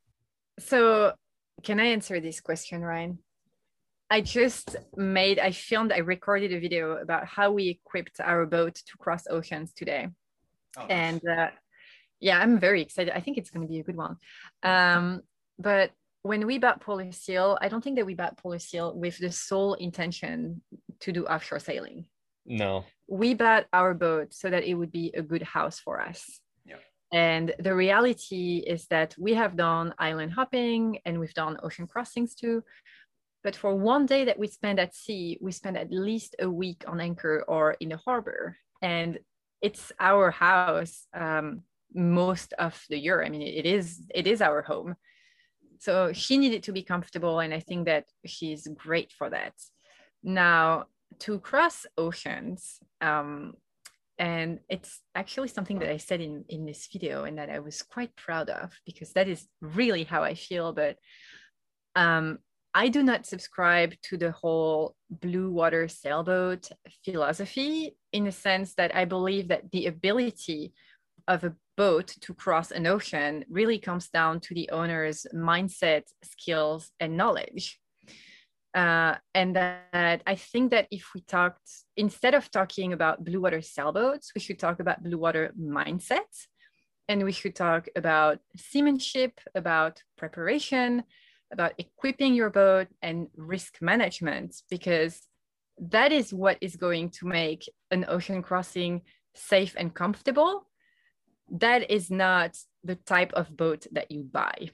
So, can I answer this question, Ryan? I just made, I filmed, I recorded a video about how we equipped our boat to cross oceans today. Oh, nice. And uh, yeah, I'm very excited. I think it's going to be a good one. Um, but when we bought Polar Seal, I don't think that we bought Polar Seal with the sole intention to do offshore sailing. No. We bought our boat so that it would be a good house for us. Yeah. And the reality is that we have done island hopping and we've done ocean crossings too. But for one day that we spend at sea, we spend at least a week on anchor or in the harbor. And it's our house um, most of the year. I mean, it is it is our home. So she needed to be comfortable, and I think that she's great for that. Now, to cross oceans, um, and it's actually something that I said in, in this video and that I was quite proud of, because that is really how I feel. But um, I do not subscribe to the whole blue water sailboat philosophy, in the sense that I believe that the ability of a boat to cross an ocean really comes down to the owner's mindset, skills, and knowledge. Uh, and that I think that if we talked, instead of talking about blue water sailboats, we should talk about blue water mindset. And we should talk about seamanship, about preparation, about equipping your boat and risk management, because that is what is going to make an ocean crossing safe and comfortable. That is not the type of boat that you buy.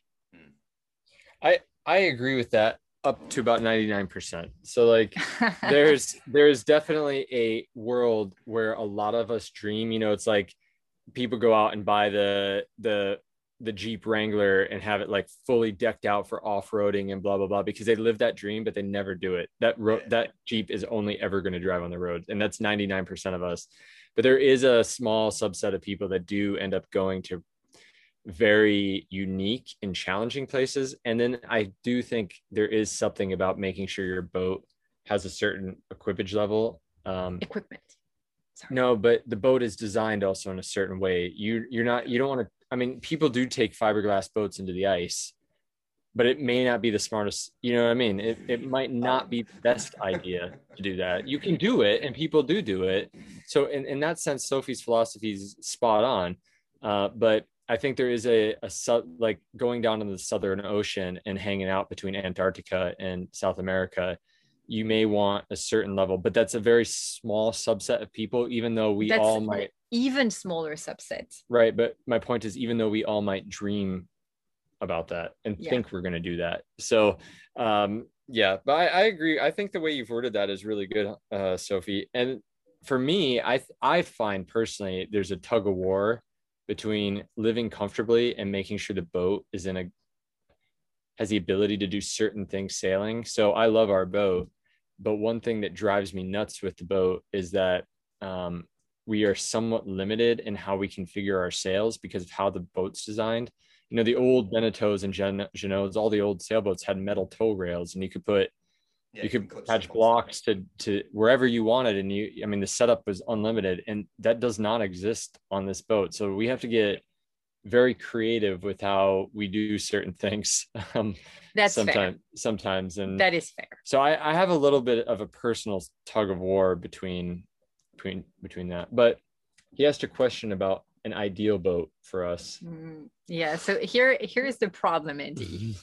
I I agree with that up to about ninety-nine percent. So like there's there's definitely a world where a lot of us dream, you know, it's like people go out and buy the the the Jeep Wrangler and have it like fully decked out for off-roading and blah blah blah, because they live that dream but they never do it. That ro- that Jeep is only ever going to drive on the road, and that's ninety-nine percent of us. But there is a small subset of people that do end up going to very unique and challenging places. And then I do think there is something about making sure your boat has a certain equipage level. Um, Equipment. Sorry. No, but the boat is designed also in a certain way. You you're not you don't want to. I mean, people do take fiberglass boats into the ice, but it may not be the smartest. You know what I mean? It it might not be the best idea to do that. You can do it, and people do do it. So in in that sense, Sophie's philosophy is spot on. Uh, but I think there is a, a sub, like going down to the Southern Ocean and hanging out between Antarctica and South America, you may want a certain level, but that's a very small subset of people, even though we That's all an might. even smaller subset. Right. But my point is, even though we all might dream about that and Yeah. think we're going to do that. So, um, yeah, but I, I agree. I think the way you've worded that is really good, uh, Sophie. And for me, I, I find personally, there's a tug of war between living comfortably and making sure the boat is in a has the ability to do certain things sailing. So I love our boat, but one thing that drives me nuts with the boat is that um, we are somewhat limited in how we configure our sails because of how the boat's designed. You know, the old Beneteaus and Gen- Genodes, all the old sailboats had metal tow rails, and you could put Yeah, you can could clip attach stuff blocks to to wherever you wanted, and you I mean the setup was unlimited, and that does not exist on this boat. So we have to get very creative with how we do certain things. um That's sometimes fair. sometimes and That is fair. so I, I have a little bit of a personal tug of war between between between that. But he asked a question about an ideal boat for us. Mm, yeah. So here, here is the problem, Andy.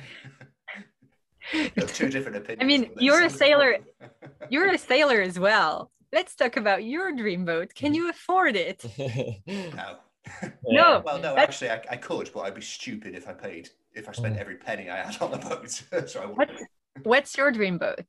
You have two different opinions. I mean, on this. you're a sailor. You're a sailor as well. Let's talk about your dream boat. Can you afford it? No. No. Well, no, That's- actually, I, I could, but I'd be stupid if I paid, if I spent every penny I had on the boat. So I What, wouldn't. what's your dream boat?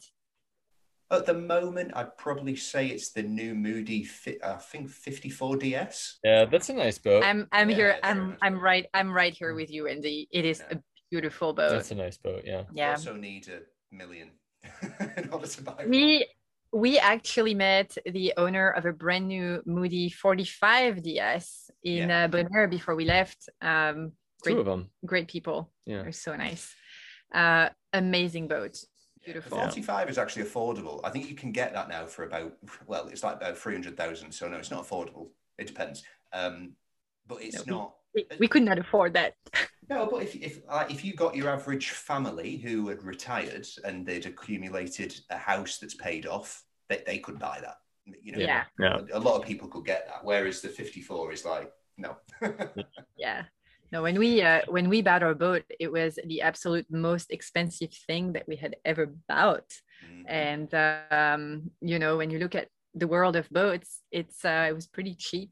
At the moment, I'd probably say it's the new Moody, fi- I think fifty-four D S. Yeah, that's a nice boat. I'm I'm Yeah, here. it's a very I'm nice I'm boat. right. I'm right here with you, Andy. It is Yeah. a beautiful boat. That's a nice boat. Yeah. Yeah. Also need a million in order to buy one. We we actually met the owner of a brand new Moody forty-five D S in Yeah. uh, Bonaire before we left. Um, Two great, of them. great people. Yeah. They're so nice. Uh, amazing boat. Yeah, Beautiful. forty-five is actually affordable. I think you can get that now for about, well, it's like about three hundred thousand. So no, it's not affordable. It depends. Um, but it's No, not. We, we could not afford that. No, but if if like, if you got your average family who had retired and they'd accumulated a house that's paid off, they, they could buy that. You know, Yeah. Yeah. a, a lot of people could get that. Whereas the fifty-four is like, no. Yeah. No, when we uh, when we bought our boat, it was the absolute most expensive thing that we had ever bought. Mhm. And um, you know, when you look at the world of boats, it's uh, it was pretty cheap.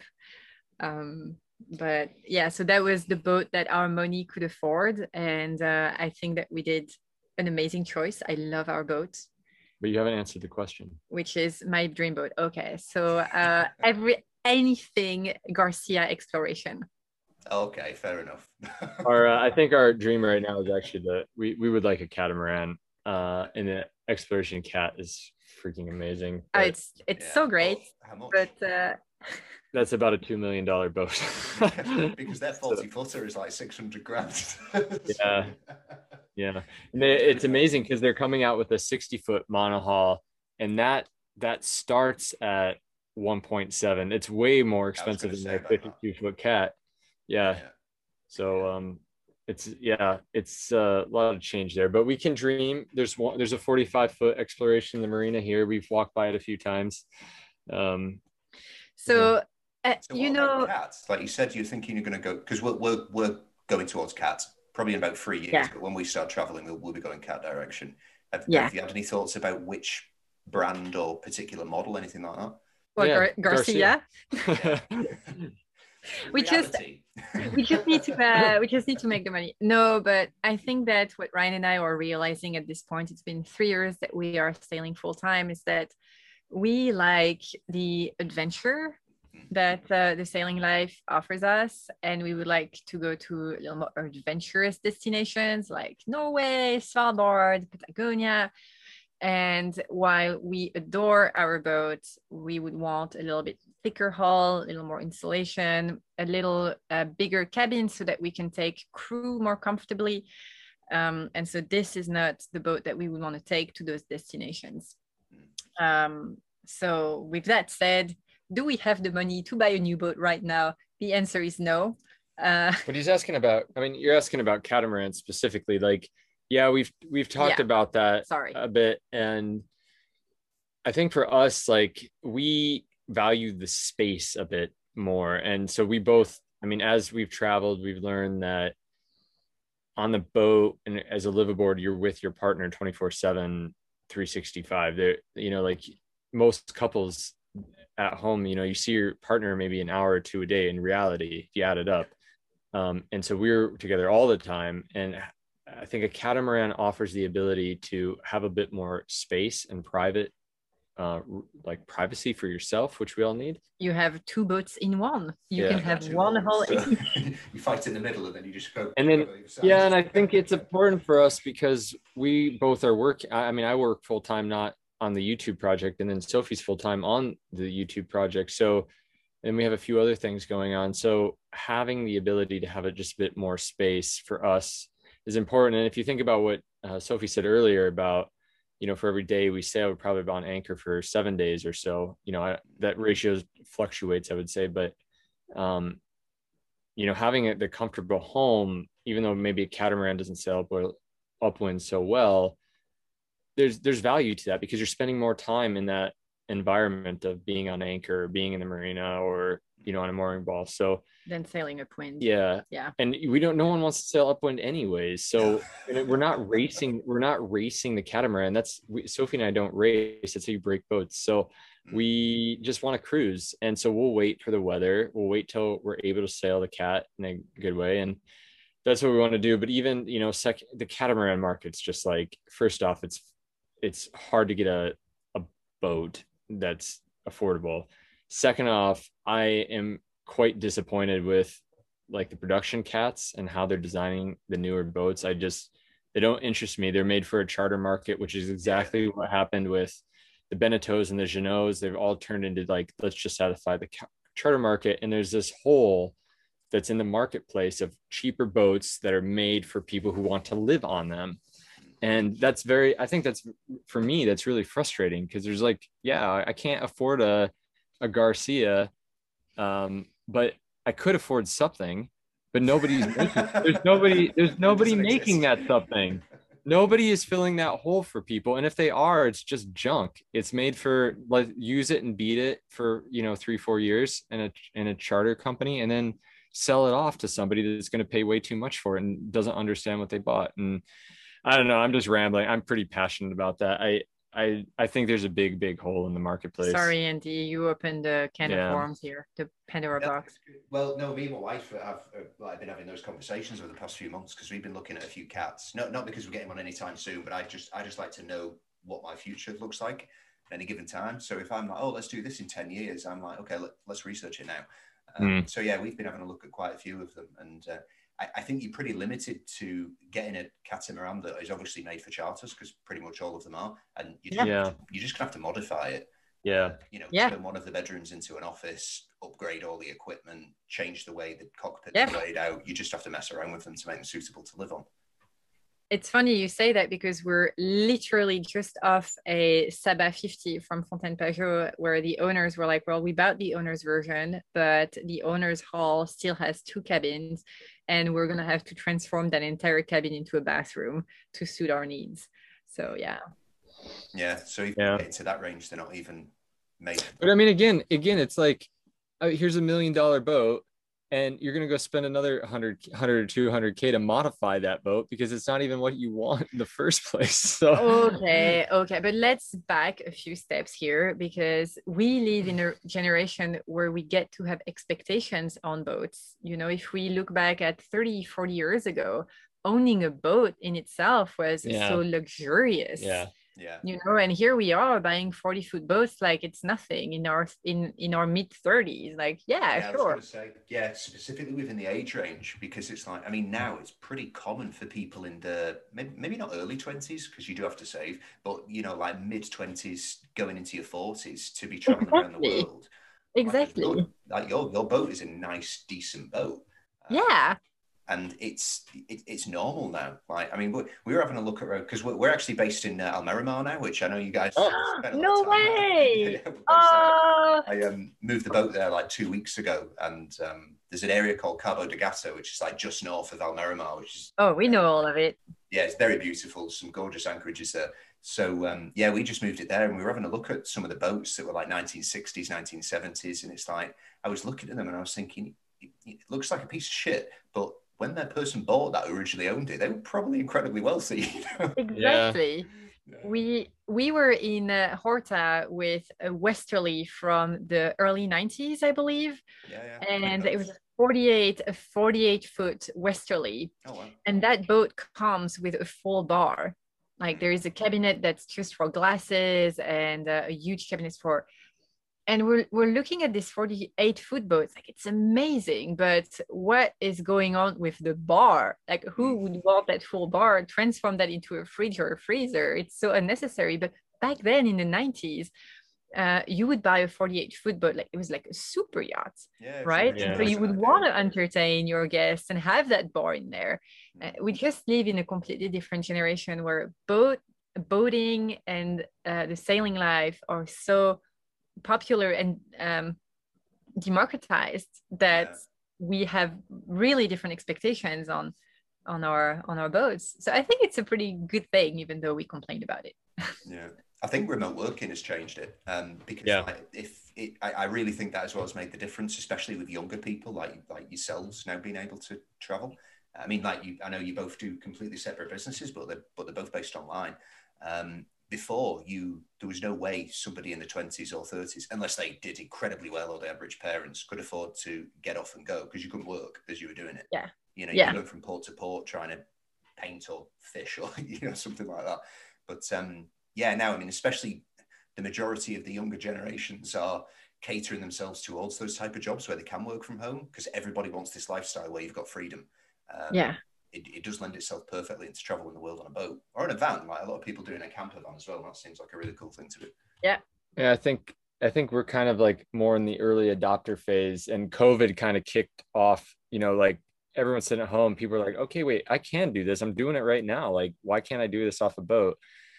Um, but yeah, so that was the boat that our money could afford, and uh, I think that we did an amazing choice. I love our boat, But you haven't answered the question. which is my dream boat. Okay, so uh, every anything Garcia Exploration. Okay, fair enough. Our uh, I think our dream right now is actually the we we would like a catamaran. Uh, and the Exploration Cat is freaking amazing. Uh, but it's it's Yeah. so great, Well, how much? but uh, that's about a two million dollar boat. Because their forty footer is like six hundred grand. Yeah. Yeah, and they, it's amazing because they're coming out with a sixty foot monohull, and that that starts at one point seven. It's way more expensive gonna than say their about that. fifty-two foot Cat. Yeah, so um, it's yeah, it's uh, a lot of change there, but we can dream. There's one. There's a forty-five foot Exploration in the marina here. We've walked by it a few times. Um, so uh, So you what about know, cats? Like you said, you're thinking you're going to go because we're, we're we're going towards cats. probably in about three years. Yeah. But when we start traveling, we'll, we'll be going cat direction. Have, Yeah. have you had any thoughts about which brand or particular model, anything like that? What, Yeah, Gar- Garcia? Yeah. We just- Reality. we just need to uh, we just need to make the money. No, but I think that what Ryan and I are realizing at this point, it's been three years that we are sailing full time, is that we like the adventure that uh, the sailing life offers us, and we would like to go to a little more adventurous destinations like Norway, Svalbard, Patagonia. And while we adore our boat, we would want a little bit thicker hull, a little more insulation, a little uh, bigger cabin so that we can take crew more comfortably. Um, and so this is not the boat that we would want to take to those destinations. Um, so with that said, do we have the money to buy a new boat right now? The answer is no. Uh, What he's asking about, I mean, you're asking about catamarans specifically. Like, yeah, we've we've talked Yeah. about that Sorry. a bit, and I think for us, like, we value the space a bit more, and so we both. I mean, as we've traveled, we've learned that on the boat and as a liveaboard, you're with your partner twenty-four seven, three sixty-five. There, you know, like most couples at home, you know, you see your partner maybe an hour or two a day in reality, if you add it up. Um, and so we're together all the time. And I think a catamaran offers the ability to have a bit more space and private, uh, like privacy for yourself, which we all need. you have two boats in one. You Yeah. can have Two one hulls. hull. So you fight in the middle and then you just go. And then, go either side. yeah, and I think it's important for us because we both are working. I mean, I work full time, not on the YouTube project, and then Sophie's full time on the YouTube project. So, and we have a few other things going on. So having the ability to have it just a bit more space for us is important. And if you think about what uh, Sophie said earlier about, you know, for every day we sail, we're probably on anchor for seven days or so, you know, I, that ratio fluctuates, I would say, but, um, you know, having it, the comfortable home, even though maybe a catamaran doesn't sail up, upwind so well, there's, there's value to that because you're spending more time in that environment of being on anchor, being in the marina, or, you know, on a mooring ball. So Then sailing upwind. yeah. Yeah. And we don't, no one wants to sail upwind anyways. So and we're not racing, we're not racing the catamaran. That's we, Sophie and I don't race. That's how you break boats. So we just want to cruise. And so we'll wait for the weather. We'll wait till we're able to sail the cat in a good way. And that's what we want to do. But even, you know, second, the catamaran market's just like, first off, it's, it's hard to get a, a boat that's affordable. Second off, I am quite disappointed with like the production cats and how they're designing the newer boats. I just, they don't interest me. They're made for a charter market, which is exactly what happened with the Beneteaus and the Jeanneaus. They've all turned into like, let's just satisfy the ca- charter market. And there's this hole that's in the marketplace of cheaper boats that are made for people who want to live on them. And that's very, I think that's, for me, that's really frustrating because there's like, yeah, I can't afford a, a Garcia, um, but I could afford something, but nobody's making, there's nobody, there's nobody making that something. Nobody is filling that hole for people. And if they are, it's just junk. It's made for, like, use it and beat it for, you know, three, four years in a, in a charter company, and then sell it off to somebody that's going to pay way too much for it and doesn't understand what they bought. And I don't know, I'm just rambling. I'm pretty passionate about that. I, I, I think there's a big, big hole in the marketplace. Sorry, Andy, you opened the can Yeah. of worms here, the Pandora Yeah. box. Well, no, me and my wife have uh, well, I've been having those conversations over the past few months because we've been looking at a few cats. No, not because we're getting one anytime soon, but I just I just like to know what my future looks like at any given time. So if I'm like, oh, let's do this in ten years, I'm like, okay, let, let's research it now. Um, Mm. So yeah, we've been having a look at quite a few of them, and uh, I, I think you're pretty limited to getting a catamaran that is obviously made for charters because pretty much all of them are, and you just, Yeah. you just gonna have to modify it. Yeah. You know, Yeah. turn one of the bedrooms into an office, upgrade all the equipment, change the way the cockpit's Yeah. laid out. You just have to mess around with them to make them suitable to live on. It's funny you say that because we're literally just off a Saba fifty from Fontaine Pajot, where the owners were like, well, we bought the owner's version, but the owner's hall still has two cabins, and we're going to have to transform that entire cabin into a bathroom to suit our needs. So, yeah. Yeah. So if Yeah. you get into that range, they're not even made. But I mean, again, again, it's like, uh, here's a million dollar boat, and you're going to go spend another one hundred, one hundred or two hundred K to modify that boat because it's not even what you want in the first place. So okay, okay, but let's back a few steps here, because we live in a generation where we get to have expectations on boats. You know, if we look back at thirty, forty years ago, owning a boat in itself was Yeah. so luxurious. yeah. Yeah. You know, and here we are buying forty foot boats like it's nothing in our in in our mid thirties. Like, yeah, Yeah, I was sure. going to say, yeah, specifically within the age range, because it's like, I mean, now it's pretty common for people in the maybe, maybe not early twenties, because you do have to save, but you know, like mid twenties going into your forties to be traveling around the Exactly. world. Exactly. Like, a good- like your your boat is a nice, decent boat. Um, Yeah. and it's it, it's normal now. Like, I mean, we, we were having a look at because we're, we're actually based in uh, Almerimar now, which I know you guys. Oh, spent a lot no of time at. way. Yeah, we're based there. Oh, I um, moved the boat there like two weeks ago, and um, there's an area called Cabo de Gata, which is like just north of Almerimar, which is oh, we know all of it. yeah, it's very beautiful. Some gorgeous anchorages there. So um, yeah, we just moved it there, and we were having a look at some of the boats that were like nineteen sixties, nineteen seventies, and it's like I was looking at them and I was thinking, it, it looks like a piece of shit, but when that person bought that originally owned it, they were probably incredibly wealthy. You know? Exactly. Yeah. We we were in uh, Horta with a Westerly from the early nineties, I believe, Yeah, yeah. and it was a forty-eight a forty-eight foot Westerly, Oh wow. and that boat comes with a full bar. Like, there is a cabinet that's just for glasses, and uh, a huge cabinet for. And we're we're looking at this forty-eight foot boat. It's like, it's amazing, but what is going on with the bar? Like, who would want that full bar, transform that into a fridge or a freezer? It's so unnecessary. But back then in the nineties, uh, you would buy a forty-eight foot boat, like it was like a super yacht, Yeah, right? Yeah. And so you would want to entertain your guests and have that bar in there. Uh, we just live in a completely different generation where boat boating and uh, the sailing life are so popular and um, democratized that Yeah. we have really different expectations on on our on our boats. So I think it's a pretty good thing, even though we complained about it. Yeah, I think remote working has changed it. Um, because Yeah. like, if it, I, I really think that as well has made the difference, especially with younger people like like yourselves now being able to travel. I mean, like you, I know you both do completely separate businesses, but they're but they're both based online. Um, before you, there was no way somebody in the twenties or thirties, unless they did incredibly well or they had rich parents, could afford to get off and go because you couldn't work as you were doing it. Yeah. You know, Yeah. you're going from port to port trying to paint or fish or you know something like that. But um, yeah, now I mean, especially the majority of the younger generations are catering themselves towards those type of jobs where they can work from home because everybody wants this lifestyle where you've got freedom. Um, Yeah. It, it does lend itself perfectly into traveling the world on a boat or in a van, like a lot of people do in a camper van as well. That seems like a really cool thing to do. Yeah. Yeah, I think I think we're kind of like more in the early adopter phase, and COVID kind of kicked off, you know, like everyone's sitting at home, people are like, okay, wait, I can do this. I'm doing it right now. Like, why can't I do this off a boat?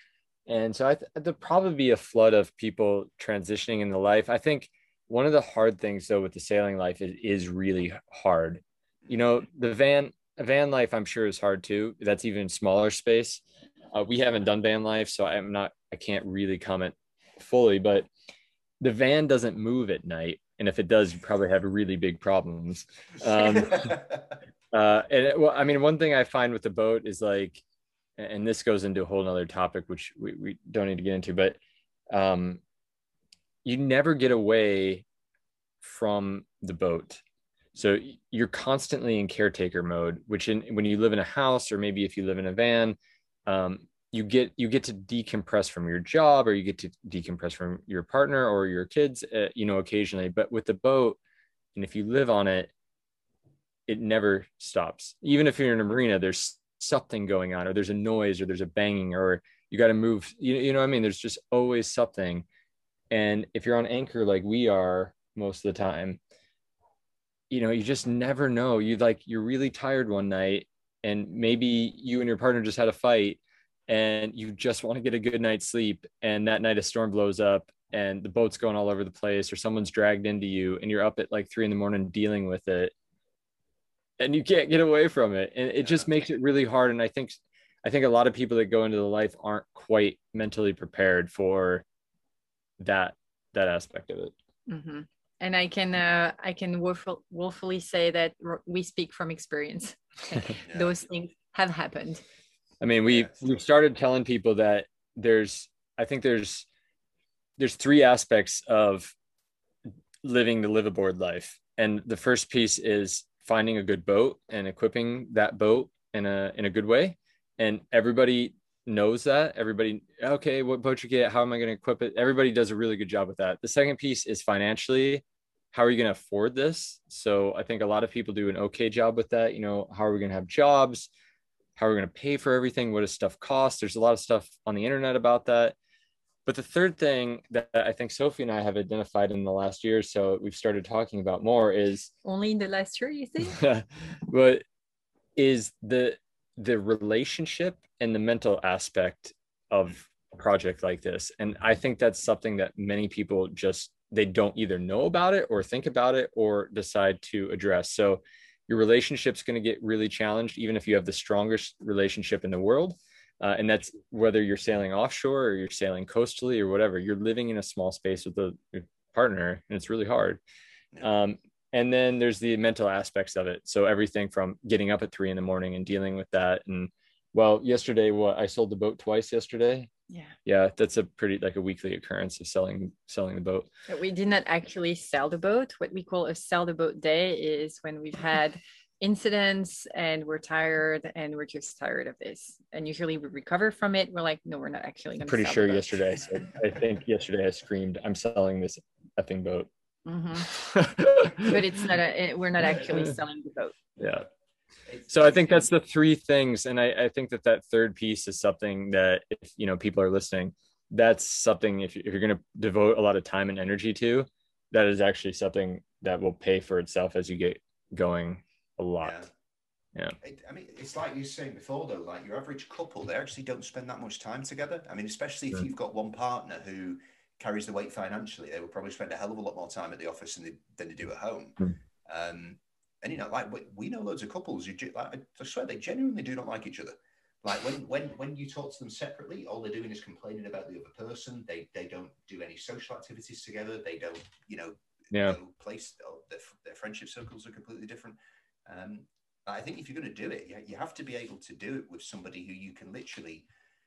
And so I th- there'll probably be a flood of people transitioning into life. I think one of the hard things though with the sailing life is, is really hard. You know, the van van life I'm sure is hard too. That's even smaller space. Uh, we haven't done van life, so I'm not I can't really comment fully, but the van doesn't move at night, and if it does, you probably have really big problems. Um, uh, and it, well, I mean, one thing I find with the boat is like, and this goes into a whole nother topic, which we, we don't need to get into, but um, you never get away from the boat. So you're constantly in caretaker mode, which in, when you live in a house, or maybe if you live in a van, um, you get you get to decompress from your job, or you get to decompress from your partner or your kids, uh, you know, occasionally. But with the boat, and if you live on it, it never stops. Even if you're in a marina, there's something going on, or there's a noise, or there's a banging, or you got to move. You, you know what I mean? There's just always something. And if you're on anchor like we are most of the time, you know, you just never know. You like, you're really tired one night, and maybe you and your partner just had a fight, and you just want to get a good night's sleep. And that night a storm blows up, and the boat's going all over the place, or someone's dragged into you, and you're up at like three in the morning dealing with it, and you can't get away from it. And it just makes it really hard. And I think, I think a lot of people that go into the life aren't quite mentally prepared for that, that aspect of it. Mm-hmm. And I can uh, I can woeful, woefully say that we speak from experience. Yeah. Those things have happened. I mean, we Yes. we've started telling people that there's, I think there's there's three aspects of living the liveaboard life, and the first piece is finding a good boat and equipping that boat in a in a good way, and everybody knows that. Everybody, okay, what boat you get, how am I going to equip it? Everybody does a really good job with that. The second piece is financially, how are you going to afford this? So I think a lot of people do an okay job with that. You know, how are we going to have jobs? How are we going to pay for everything? What does stuff cost? There's a lot of stuff on the internet about that. But the third thing that I think Sophie and I have identified in the last year or so, we've started talking about more is only in the last year, you think? but is the the relationship and the mental aspect of a project like this. And I think that's something that many people just, they don't either know about it or think about it or decide to address. So your relationship's going to get really challenged, even if you have the strongest relationship in the world. Uh, and that's whether you're sailing offshore or you're sailing coastally or whatever, you're living in a small space with a your partner, and it's really hard. Um, and then there's the mental aspects of it. So everything from getting up at three in the morning and dealing with that. And well, yesterday, what I sold the boat twice yesterday. Yeah. Yeah. That's a pretty, like a weekly occurrence of selling, selling the boat. But we did not actually sell the boat. What we call a sell the boat day is when we've had incidents and we're tired and we're just tired of this. And usually we recover from it. We're like, no, we're not actually going to Pretty sell sure the boat. yesterday. I said, I think yesterday I screamed, I'm selling this effing boat. Mm-hmm. But it's not a, it, we're not actually selling the boat. Yeah. So I think that's the three things. And I, I think that that third piece is something that if, you know, people are listening, that's something, if, you, if you're going to devote a lot of time and energy to, that is actually something that will pay for itself as you get going a lot. Yeah. Yeah. It, I mean, it's like you were saying before, though, like your average couple, they actually don't spend that much time together. I mean, especially if Mm. you've got one partner who carries the weight financially, they will probably spend a hell of a lot more time at the office than they, than they do at home. Mm. Um, and, you know, like we, we know loads of couples who, like, I swear, they genuinely do not like each other. Like when, when, when you talk to them separately, all they're doing is complaining about the other person. They, they don't do any social activities together. They don't, you know, Yeah. no place, their, their friendship circles are completely different. Um, I think if you're going to do it, you, you have to be able to do it with somebody who you can literally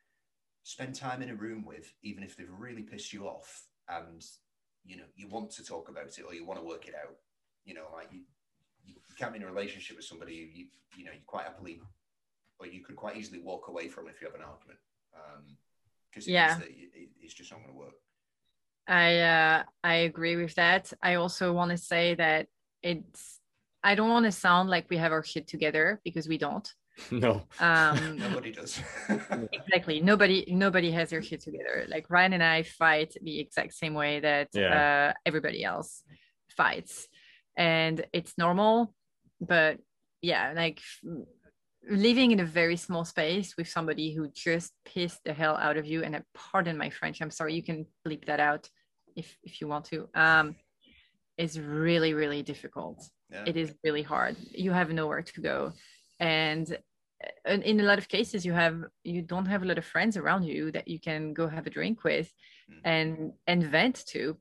spend time in a room with, even if they've really pissed you off, and you know you want to talk about it or you want to work it out. You know, like you, you can't be in a relationship with somebody who you you know you quite happily, or you could quite easily walk away from if you have an argument, because um, it yeah, it, it's just not going to work. I uh, I agree with that. I also want to say that it's. I don't want to sound like we have our shit together, because we don't. No. Um, Nobody does. Exactly. Nobody nobody has their shit together. Like Ryan and I fight the exact same way that yeah. uh, everybody else fights. And it's normal. But yeah, like living in a very small space with somebody who just pissed the hell out of you, and uh, pardon my French, I'm sorry, you can bleep that out if, if you want to, um, is really, really difficult. Yeah. It is really hard. You have nowhere to go. And in a lot of cases, you have you don't have a lot of friends around you that you can go have a drink with mm. and and vent to.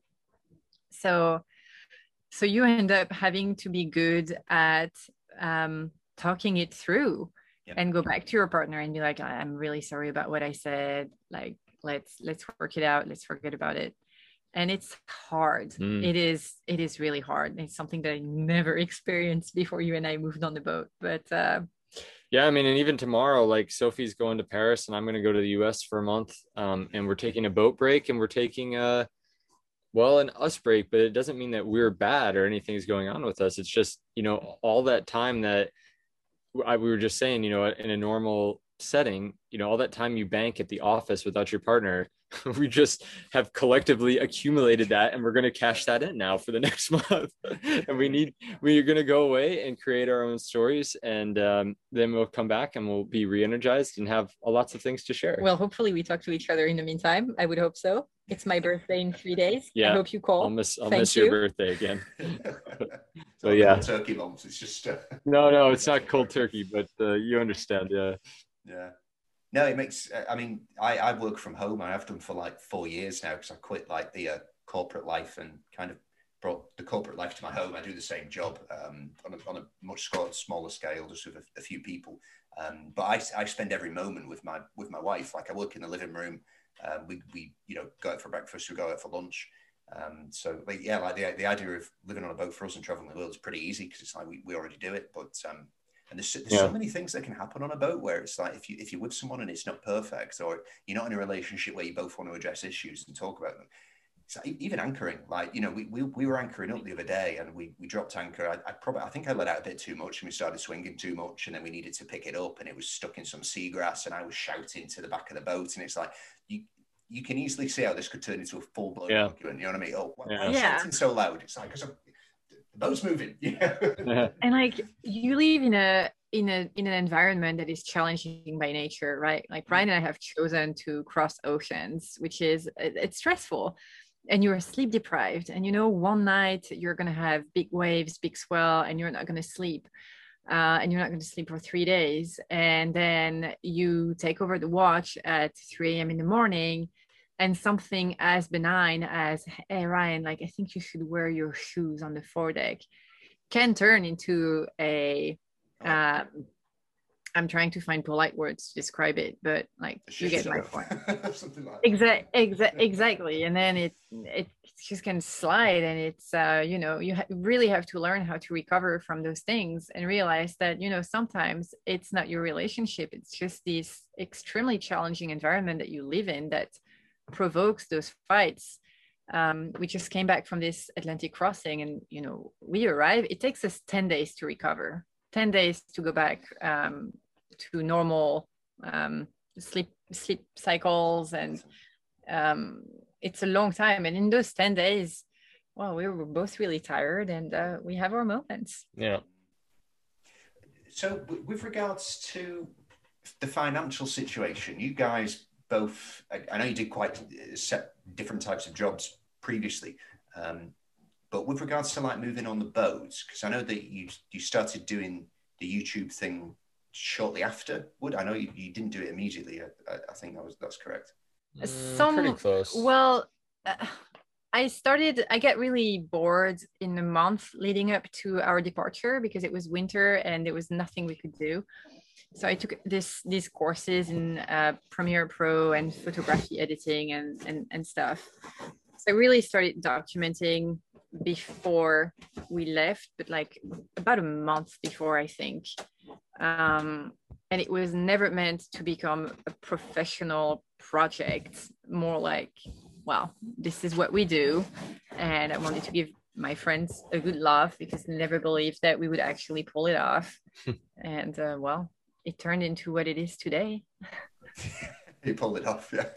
So so you end up having to be good at um, talking it through. Yep. And go back to your partner and be like, I'm really sorry about what I said. Like, let's let's work it out. Let's forget about it. And it's hard. Mm. It is, it is really hard. It's something that I never experienced before you and I moved on the boat. But uh, yeah, I mean, and even tomorrow, like Sophie's going to Paris and I'm going to go to the U S for a month. Um, and we're taking a boat break and we're taking a, well, an us break, but it doesn't mean that we're bad or anything is going on with us. It's just, you know, all that time that I, we were just saying, you know, in a normal setting, you know, all that time you bank at the office without your partner, we just have collectively accumulated that, and we're going to cash that in now for the next month. And we need, we're going to go away and create our own stories, and um, then we'll come back and we'll be re-energized and have lots of things to share. Well, hopefully we talk to each other in the meantime. I would hope so. It's my birthday in three days. Yeah, I hope you call. I'll miss, I'll Thank miss you. your birthday again. So yeah, turkey lumps. It's just uh... no, no, it's not cold turkey, but uh, you understand. Yeah, yeah. No, it makes, I mean, I, I work from home. I have done for like four years now because I quit like the uh, corporate life and kind of brought the corporate life to my home. I do the same job um, on, a, on a much smaller scale, just with a, a few people. Um, but I, I spend every moment with my with my wife. Like I work in the living room. Um, we we you know go out for breakfast. We go out for lunch. Um, so like, yeah, like the the idea of living on a boat for us and traveling the world is pretty easy because it's like we, we already do it. But um, and there's, there's yeah. so many things that can happen on a boat where it's like if you if you're with someone and it's not perfect, or you're not in a relationship where you both want to address issues and talk about them. So even anchoring, like, you know, we, we, we were anchoring up the other day and we, we dropped anchor. I, I probably, I think I let out a bit too much and we started swinging too much, and then we needed to pick it up and it was stuck in some seagrass and I was shouting to the back of the boat. And it's like, you, you can easily see how this could turn into a full blown yeah. argument. You know what I mean? Oh, why yeah. are you shouting so loud? It's like, because the boat's moving. Yeah. And like you live in a, in a, in an environment that is challenging by nature, right? Like Ryan and I have chosen to cross oceans, which is, it's stressful. And you're sleep deprived, and you know one night you're going to have big waves, big swell, and you're not going to sleep, uh, and you're not going to sleep for three days, and then you take over the watch at three a.m. in the morning, and something as benign as, hey Ryan, like I think you should wear your shoes on the foredeck, can turn into a um, I'm trying to find polite words to describe it, but like you get my point. Something like exactly, exa- exactly. And then it it just can slide, and it's uh, you know you ha- really have to learn how to recover from those things and realize that you know sometimes it's not your relationship; it's just this extremely challenging environment that you live in that provokes those fights. Um, we just came back from this Atlantic crossing, and you know we arrive. It takes us ten days to recover. ten days to go back um, to normal um, sleep sleep cycles, and um, it's a long time. And in those ten days, well, we were both really tired, and uh, we have our moments. Yeah. So, with regards to the financial situation, you guys both, I know you did quite set different types of jobs previously. Um, But with regards to like moving on the boats, because I know that you you started doing the YouTube thing shortly after. Would I know you, you didn't do it immediately? I, I think that was that's correct. Some, pretty close. Well, uh, I started. I get really bored in the month leading up to our departure because it was winter and there was nothing we could do. So I took this these courses in uh, Premiere Pro and photography editing and and and stuff. So I really started documenting before we left, but like about a month before, I think. Um, and it was never meant to become a professional project, more like, well, this is what we do. And I wanted to give my friends a good laugh because they never believed that we would actually pull it off. And uh, well, it turned into what it is today. You pulled it off, yeah.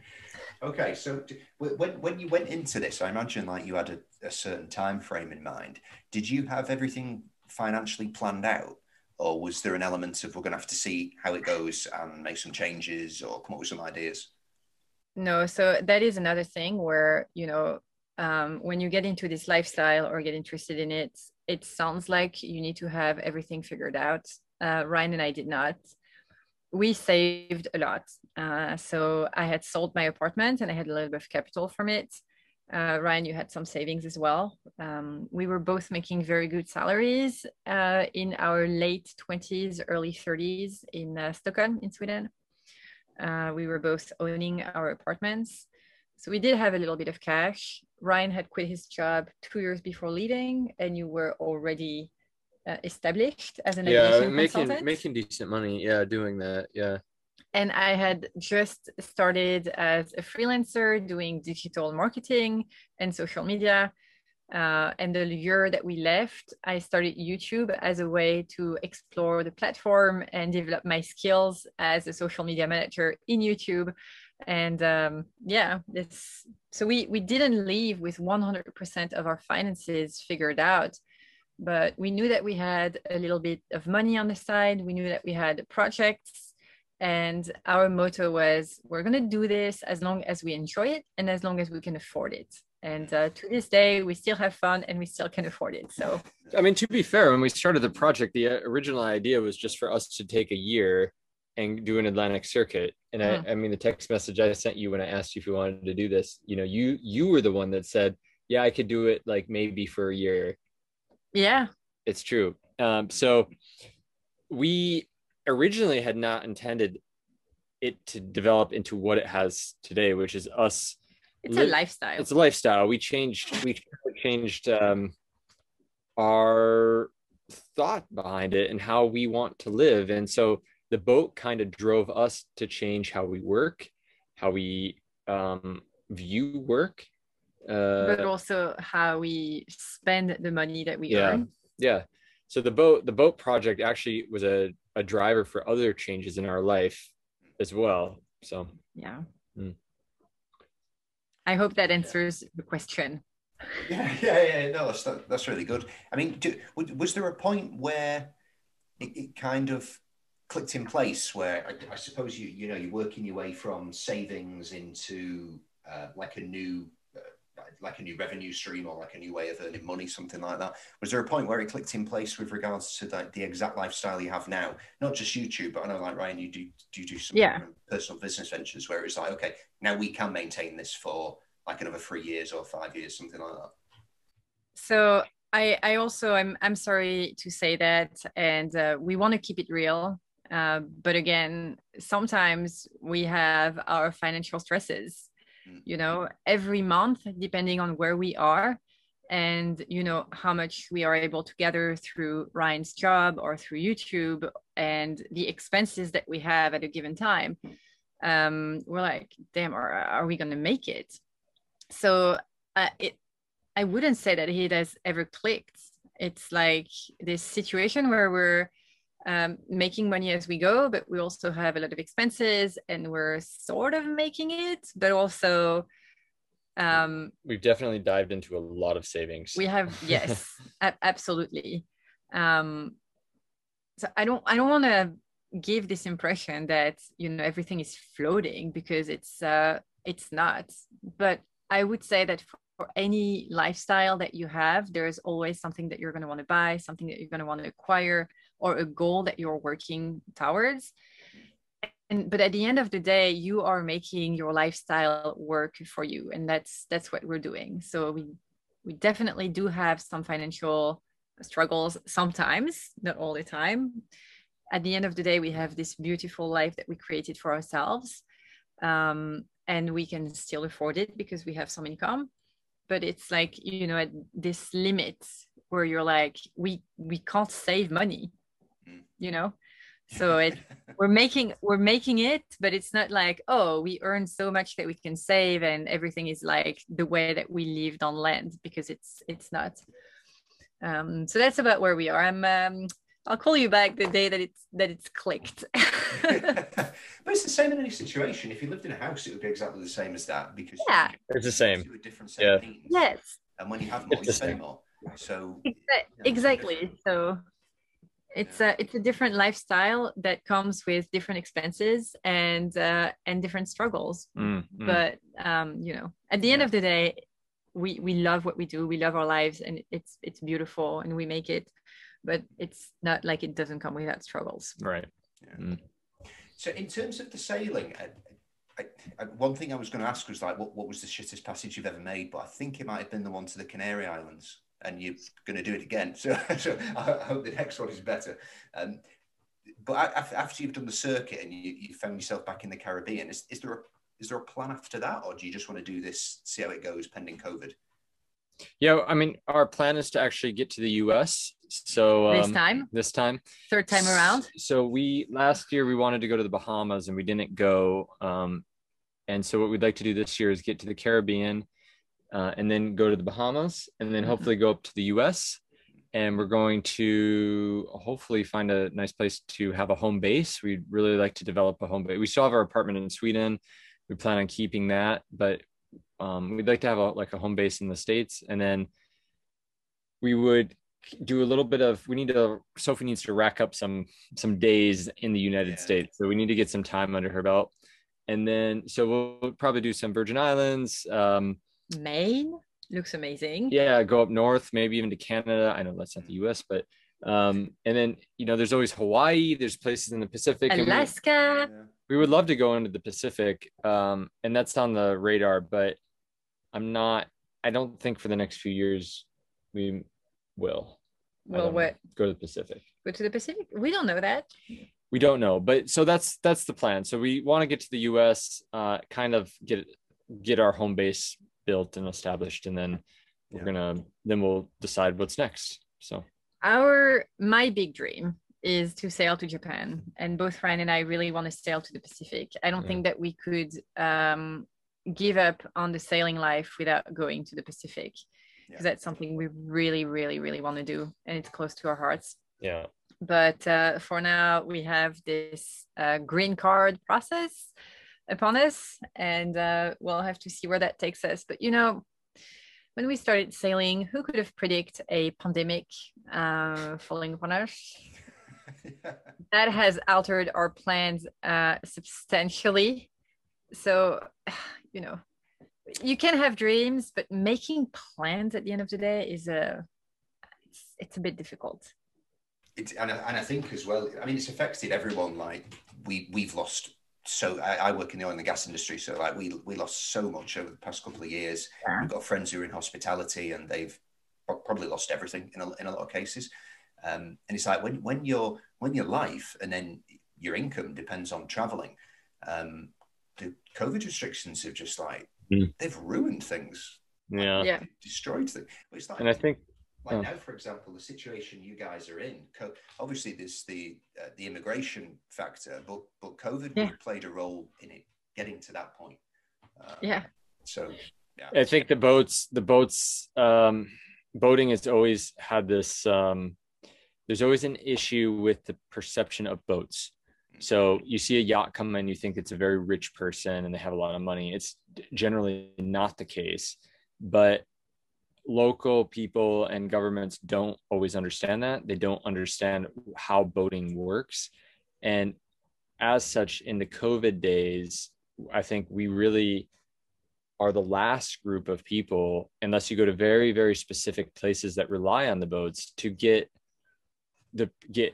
Okay, so when when you went into this, I imagine like you had a, a certain time frame in mind. Did you have everything financially planned out, or was there an element of we're going to have to see how it goes and make some changes or come up with some ideas? No, so that is another thing where, you know, um, when you get into this lifestyle or get interested in it, it sounds like you need to have everything figured out. Uh, Ryan and I did not. We saved a lot. Uh, so I had sold my apartment and I had a little bit of capital from it. Uh, Ryan, you had some savings as well. Um, we were both making very good salaries uh, in our late twenties, early thirties in uh, Stockholm in Sweden. Uh, we were both owning our apartments. So we did have a little bit of cash. Ryan had quit his job two years before leaving, and you were already uh, established as an yeah, aviation making consultant. making decent money. Yeah, doing that. Yeah. And I had just started as a freelancer doing digital marketing and social media. Uh, and the year that we left, I started YouTube as a way to explore the platform and develop my skills as a social media manager in YouTube. And um, yeah, this, so we, we didn't leave with one hundred percent of our finances figured out, but we knew that we had a little bit of money on the side. We knew that we had projects. And our motto was, we're going to do this as long as we enjoy it and as long as we can afford it. And uh, to this day, we still have fun and we still can afford it. So, I mean, to be fair, when we started the project, the original idea was just for us to take a year and do an Atlantic circuit. And mm. I, I mean, the text message I sent you when I asked you if you wanted to do this, you know, you, you were the one that said, yeah, I could do it like maybe for a year. Yeah. It's true. Um, so we originally had not intended it to develop into what it has today, which is us. It's li- a lifestyle. It's a lifestyle. We changed. We changed um, our thought behind it and how we want to live, and so the boat kind of drove us to change how we work, how we um, view work, uh, but also how we spend the money that we yeah, earn. yeah. So the boat, the boat project actually was a, a driver for other changes in our life as well. So yeah, mm. I hope that answers the question. Yeah, yeah, yeah. No, that's that, that's really good. I mean, do, was there a point where it, it kind of clicked in place where I, I suppose you you know you're working your way from savings into uh, like a new uh, like a new revenue stream or like a new way of earning money, something like that? Was there a point where it clicked in place with regards to the, the exact lifestyle you have now? Not just YouTube, but I know like Ryan, you do do, you do some yeah. personal business ventures where it's like, okay, now we can maintain this for like another three years or five years, something like that. So I, I also, I'm, I'm sorry to say that, and uh, we want to keep it real. Uh, but again, sometimes we have our financial stresses, mm. you know, every month, depending on where we are and, you know, how much we are able to gather through Ryan's job or through YouTube and the expenses that we have at a given time. Um, we're like, damn, are, are we going to make it? So uh, it, I wouldn't say that it has ever clicked. It's like this situation where we're um, making money as we go, but we also have a lot of expenses and we're sort of making it, but also um, we've definitely dived into a lot of savings. We have, yes, a- absolutely. Um, so I don't, I don't want to give this impression that, you know, everything is floating, because it's, uh, it's not. But I would say that for, for any lifestyle that you have, there's always something that you're going to want to buy, something that you're going to want to acquire, or a goal that you're working towards. And but at the end of the day, you are making your lifestyle work for you, and that's that's what we're doing. So we we definitely do have some financial struggles sometimes, not all the time. At the end of the day, we have this beautiful life that we created for ourselves, um, and we can still afford it because we have some income. But it's like, you know, at this limit where you're like, we we can't save money, you know. So it we're making we're making it, but it's not like, oh, we earn so much that we can save and everything is like the way that we lived on land, because it's it's not. Um, so that's about where we are. I'm um, I'll call you back the day that it's that it's clicked. But it's the same in any situation. If you lived in a house, it would be exactly the same as that, because yeah, it's the same. A different set yeah. of needs. Yes. And when you have more, it's you spend more. So Exa- you know, exactly. So it's a it's a different lifestyle that comes with different expenses and uh, and different struggles. Mm, mm. But um, you know, at the end yeah. of the day, we we love what we do. We love our lives, and it's it's beautiful, and we make it. But it's not like it doesn't come without struggles. Right. Yeah. Mm. So in terms of the sailing, I, I, I, one thing I was going to ask was like, what, what was the shittest passage you've ever made? But I think it might have been the one to the Canary Islands, and you're going to do it again. So, so I hope the next one is better. Um, but after you've done the circuit and you, you found yourself back in the Caribbean, is, is there a is there a plan after that, or do you just want to do this, see how it goes pending COVID? Yeah, I mean, our plan is to actually get to the U S. So um, this time, this time, third time around. So we last year we wanted to go to the Bahamas and we didn't go. Um, and so what we'd like to do this year is get to the Caribbean, uh, and then go to the Bahamas, and then hopefully go up to the U S. And we're going to hopefully find a nice place to have a home base. We'd really like to develop a home base. We still have our apartment in Sweden. We plan on keeping that, but um, we'd like to have a, like a home base in the States. And then we would do a little bit of, we need to, Sophie needs to rack up some, some days in the United yeah. States. So we need to get some time under her belt. And then, so we'll probably do some Virgin Islands. Um, Maine looks amazing. Yeah. Go up north, maybe even to Canada. I know that's not the U S, but, um, and then, you know, there's always Hawaii, there's places in the Pacific. Alaska. We, we would love to go into the Pacific. Um, and that's on the radar, but I'm not I don't think for the next few years we will. Well, what? Go to the Pacific. Go to the Pacific? We don't know that. We don't know, but so that's that's the plan. So we want to get to the U S, uh, kind of get get our home base built and established, and then we're yeah. gonna then we'll decide what's next. So our my big dream is to sail to Japan, and both Ryan and I really want to sail to the Pacific. I don't yeah. think that we could um, give up on the sailing life without going to the Pacific, because yeah. that's something we really, really, really want to do, and it's close to our hearts. Yeah. But uh, for now, we have this uh, green card process upon us, and uh, we'll have to see where that takes us. But, you know, when we started sailing, who could have predicted a pandemic uh, falling upon us? Yeah. That has altered our plans uh, substantially. So, you know, you can have dreams, but making plans at the end of the day is a, it's, it's a bit difficult. It, and, I, and I think as well, I mean, it's affected everyone. Like we, we've lost so, I, I work in the oil and gas industry. So like we, we lost so much over the past couple of years. Yeah. We've got friends who are in hospitality and they've probably lost everything in a, in a lot of cases. Um, and it's like when, when your, when your life and then your income depends on traveling, um, the COVID restrictions have just like, mm. they've ruined things. Yeah. Like, yeah. Destroyed things. It's like, and I think, Like oh. now, for example, the situation you guys are in, co- obviously there's the uh, the immigration factor, but but COVID yeah. played a role in it getting to that point. Um, yeah. So, yeah. I think the boats, the boats, um, boating has always had this. Um, there's always an issue with the perception of boats. So you see a yacht come in, you think it's a very rich person and they have a lot of money. It's generally not the case, but local people and governments don't always understand that. They don't understand how boating works. And as such, in the COVID days, I think we really are the last group of people, unless you go to very, very specific places that rely on the boats, to get the get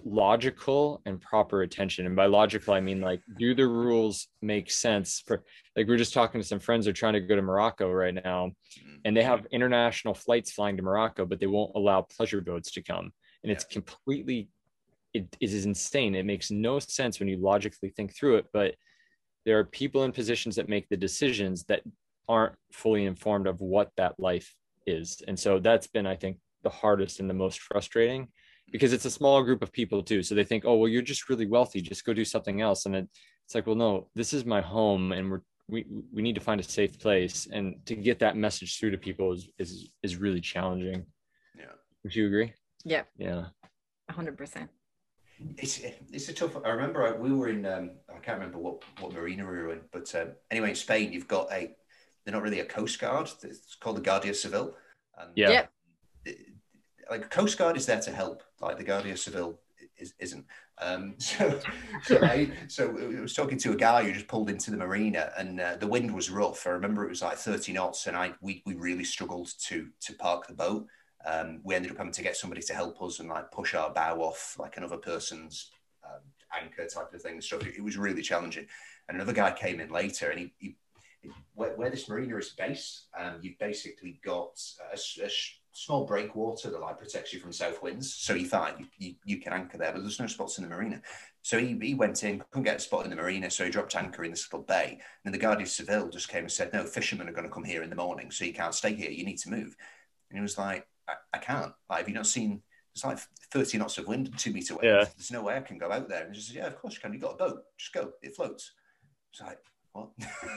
logical and proper attention. And by logical, I mean, like, do the rules make sense? For like, we're just talking to some friends who are trying to go to Morocco right now, and they have international flights flying to Morocco, but they won't allow pleasure boats to come. And it's completely, it is insane. It makes no sense when you logically think through it, but there are people in positions that make the decisions that aren't fully informed of what that life is. And so that's been, I think, the hardest and the most frustrating, because it's a smaller group of people too. So they think, oh, well, you're just really wealthy, just go do something else. And it, it's like, well, no, this is my home, and we're, we, we need to find a safe place. And to get that message through to people is, is, is really challenging. Yeah. Would you agree? Yeah. Yeah. A hundred percent. It's it's a tough. I remember I, we were in. Um, I can't remember what, what marina we were in, but um, anyway, in Spain, you've got a. They're not really a coast guard. It's called the Guardia Civil. And yeah. Yep. It, like Coast Guard is there to help. Like the Guardia Civil is, isn't. Um, so so I so I was talking to a guy who just pulled into the marina, and uh, the wind was rough. I remember it was like thirty knots, and I we we really struggled to to park the boat. Um, we ended up having to get somebody to help us and like push our bow off like another person's um, anchor type of thing and stuff. It, it was really challenging. And another guy came in later, and he, he where, where this marina is based, um, you've basically got a, a small breakwater that like protects you from south winds. So you find you, you, you can anchor there, but there's no spots in the marina. So he, he went in, couldn't get a spot in the marina, so he dropped anchor in this little bay. And then the Guardia Civil just came and said, no, fishermen are going to come here in the morning, so you can't stay here. You need to move. And he was like, I, I can't. Like, have you not seen? It's like thirty knots of wind, two meter wind. Yeah. There's no way I can go out there. And he says, yeah, of course you can. You got a boat. Just go. It floats. It's like, what?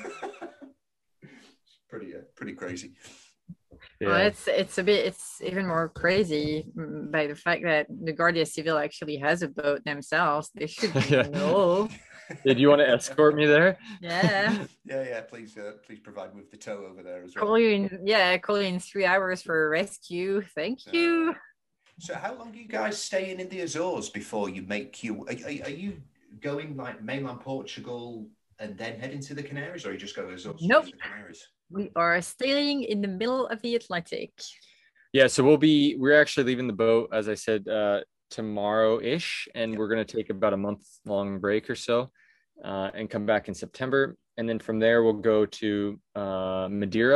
It's pretty, uh, pretty crazy. Yeah. Well, it's it's a bit it's even more crazy by the fact that the Guardia Civil actually has a boat themselves. They should yeah. know. Did you want to escort me there? Yeah. Yeah, yeah. Please, uh, please provide with the tow over there as well. Call you in, yeah, call you in three hours for a rescue. Thank you. Uh, so, how long are you guys staying in the Azores before you make you? Are, are, are you going like mainland Portugal and then heading to the Canaries, or are you just going to Azores? Nope. To the Canaries? We are sailing in the middle of the Atlantic. Yeah, so we'll be. We're actually leaving the boat, as I said, uh, tomorrow-ish, and yep. we're going to take about a month-long break or so, uh, and come back in September. And then from there, we'll go to uh, Madeira,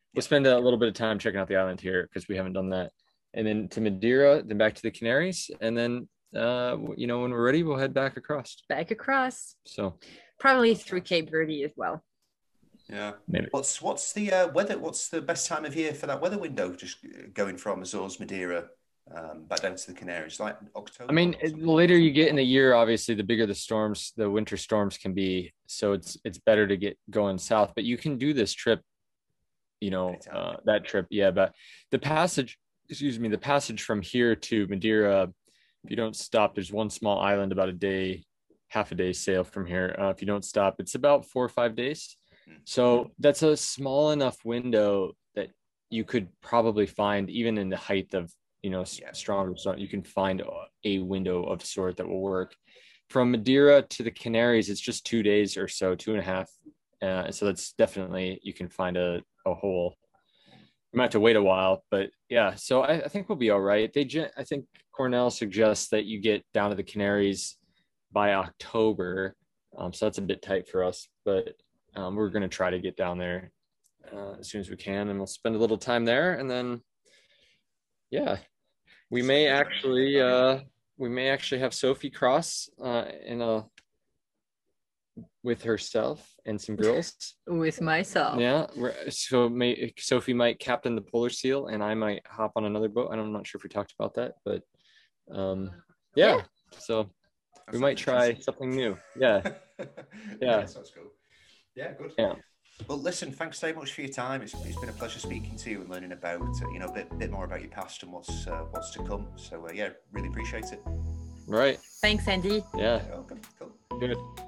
we'll spend a little bit of time checking out the island here because we haven't done that. And then to Madeira, then back to the Canaries. And then, uh, you know, when we're ready, we'll head back across. Back across. So probably through Cape Verde as well. Yeah. Maybe. What's what's the uh, weather? What's the best time of year for that weather window? Just going from Azores, Madeira, um, back down to the Canaries, like October. I mean, the later you get in the year, obviously, the bigger the storms, the winter storms can be. So it's it's better to get going south. But you can do this trip, you know, uh, that trip, yeah. But the passage, excuse me, the passage from here to Madeira, if you don't stop, there's one small island about a day, half a day sail from here. Uh, if you don't stop, it's about four or five days. So that's a small enough window that you could probably find, even in the height of, you know, yeah. stronger storm, you can find a window of sort that will work. From Madeira to the Canaries, it's just two days or so, two and a half. Uh, so that's definitely, you can find a, a hole. You might have to wait a while, but yeah, so I, I think we'll be all right. They, I think Cornell suggests that you get down to the Canaries by October. Um, so that's a bit tight for us, but Um, we're going to try to get down there uh, as soon as we can, and we'll spend a little time there. And then, yeah, we may actually, uh, we may actually have Sophie cross uh, in a, with herself and some girls. With myself. Yeah. We're, so may, Sophie might captain the Polar Seal and I might hop on another boat. I'm not sure if we talked about that, but um, yeah. yeah. So That's we might try something new. Yeah. Yeah. Yeah, sounds cool. Yeah, good. Yeah. Well, listen, thanks so much for your time. It's, it's been a pleasure speaking to you and learning about, uh, you know, a bit, bit more about your past and what's uh, what's to come. So, uh, yeah, really appreciate it. Right. Thanks, Andy. Yeah. You're welcome. Cool. Good.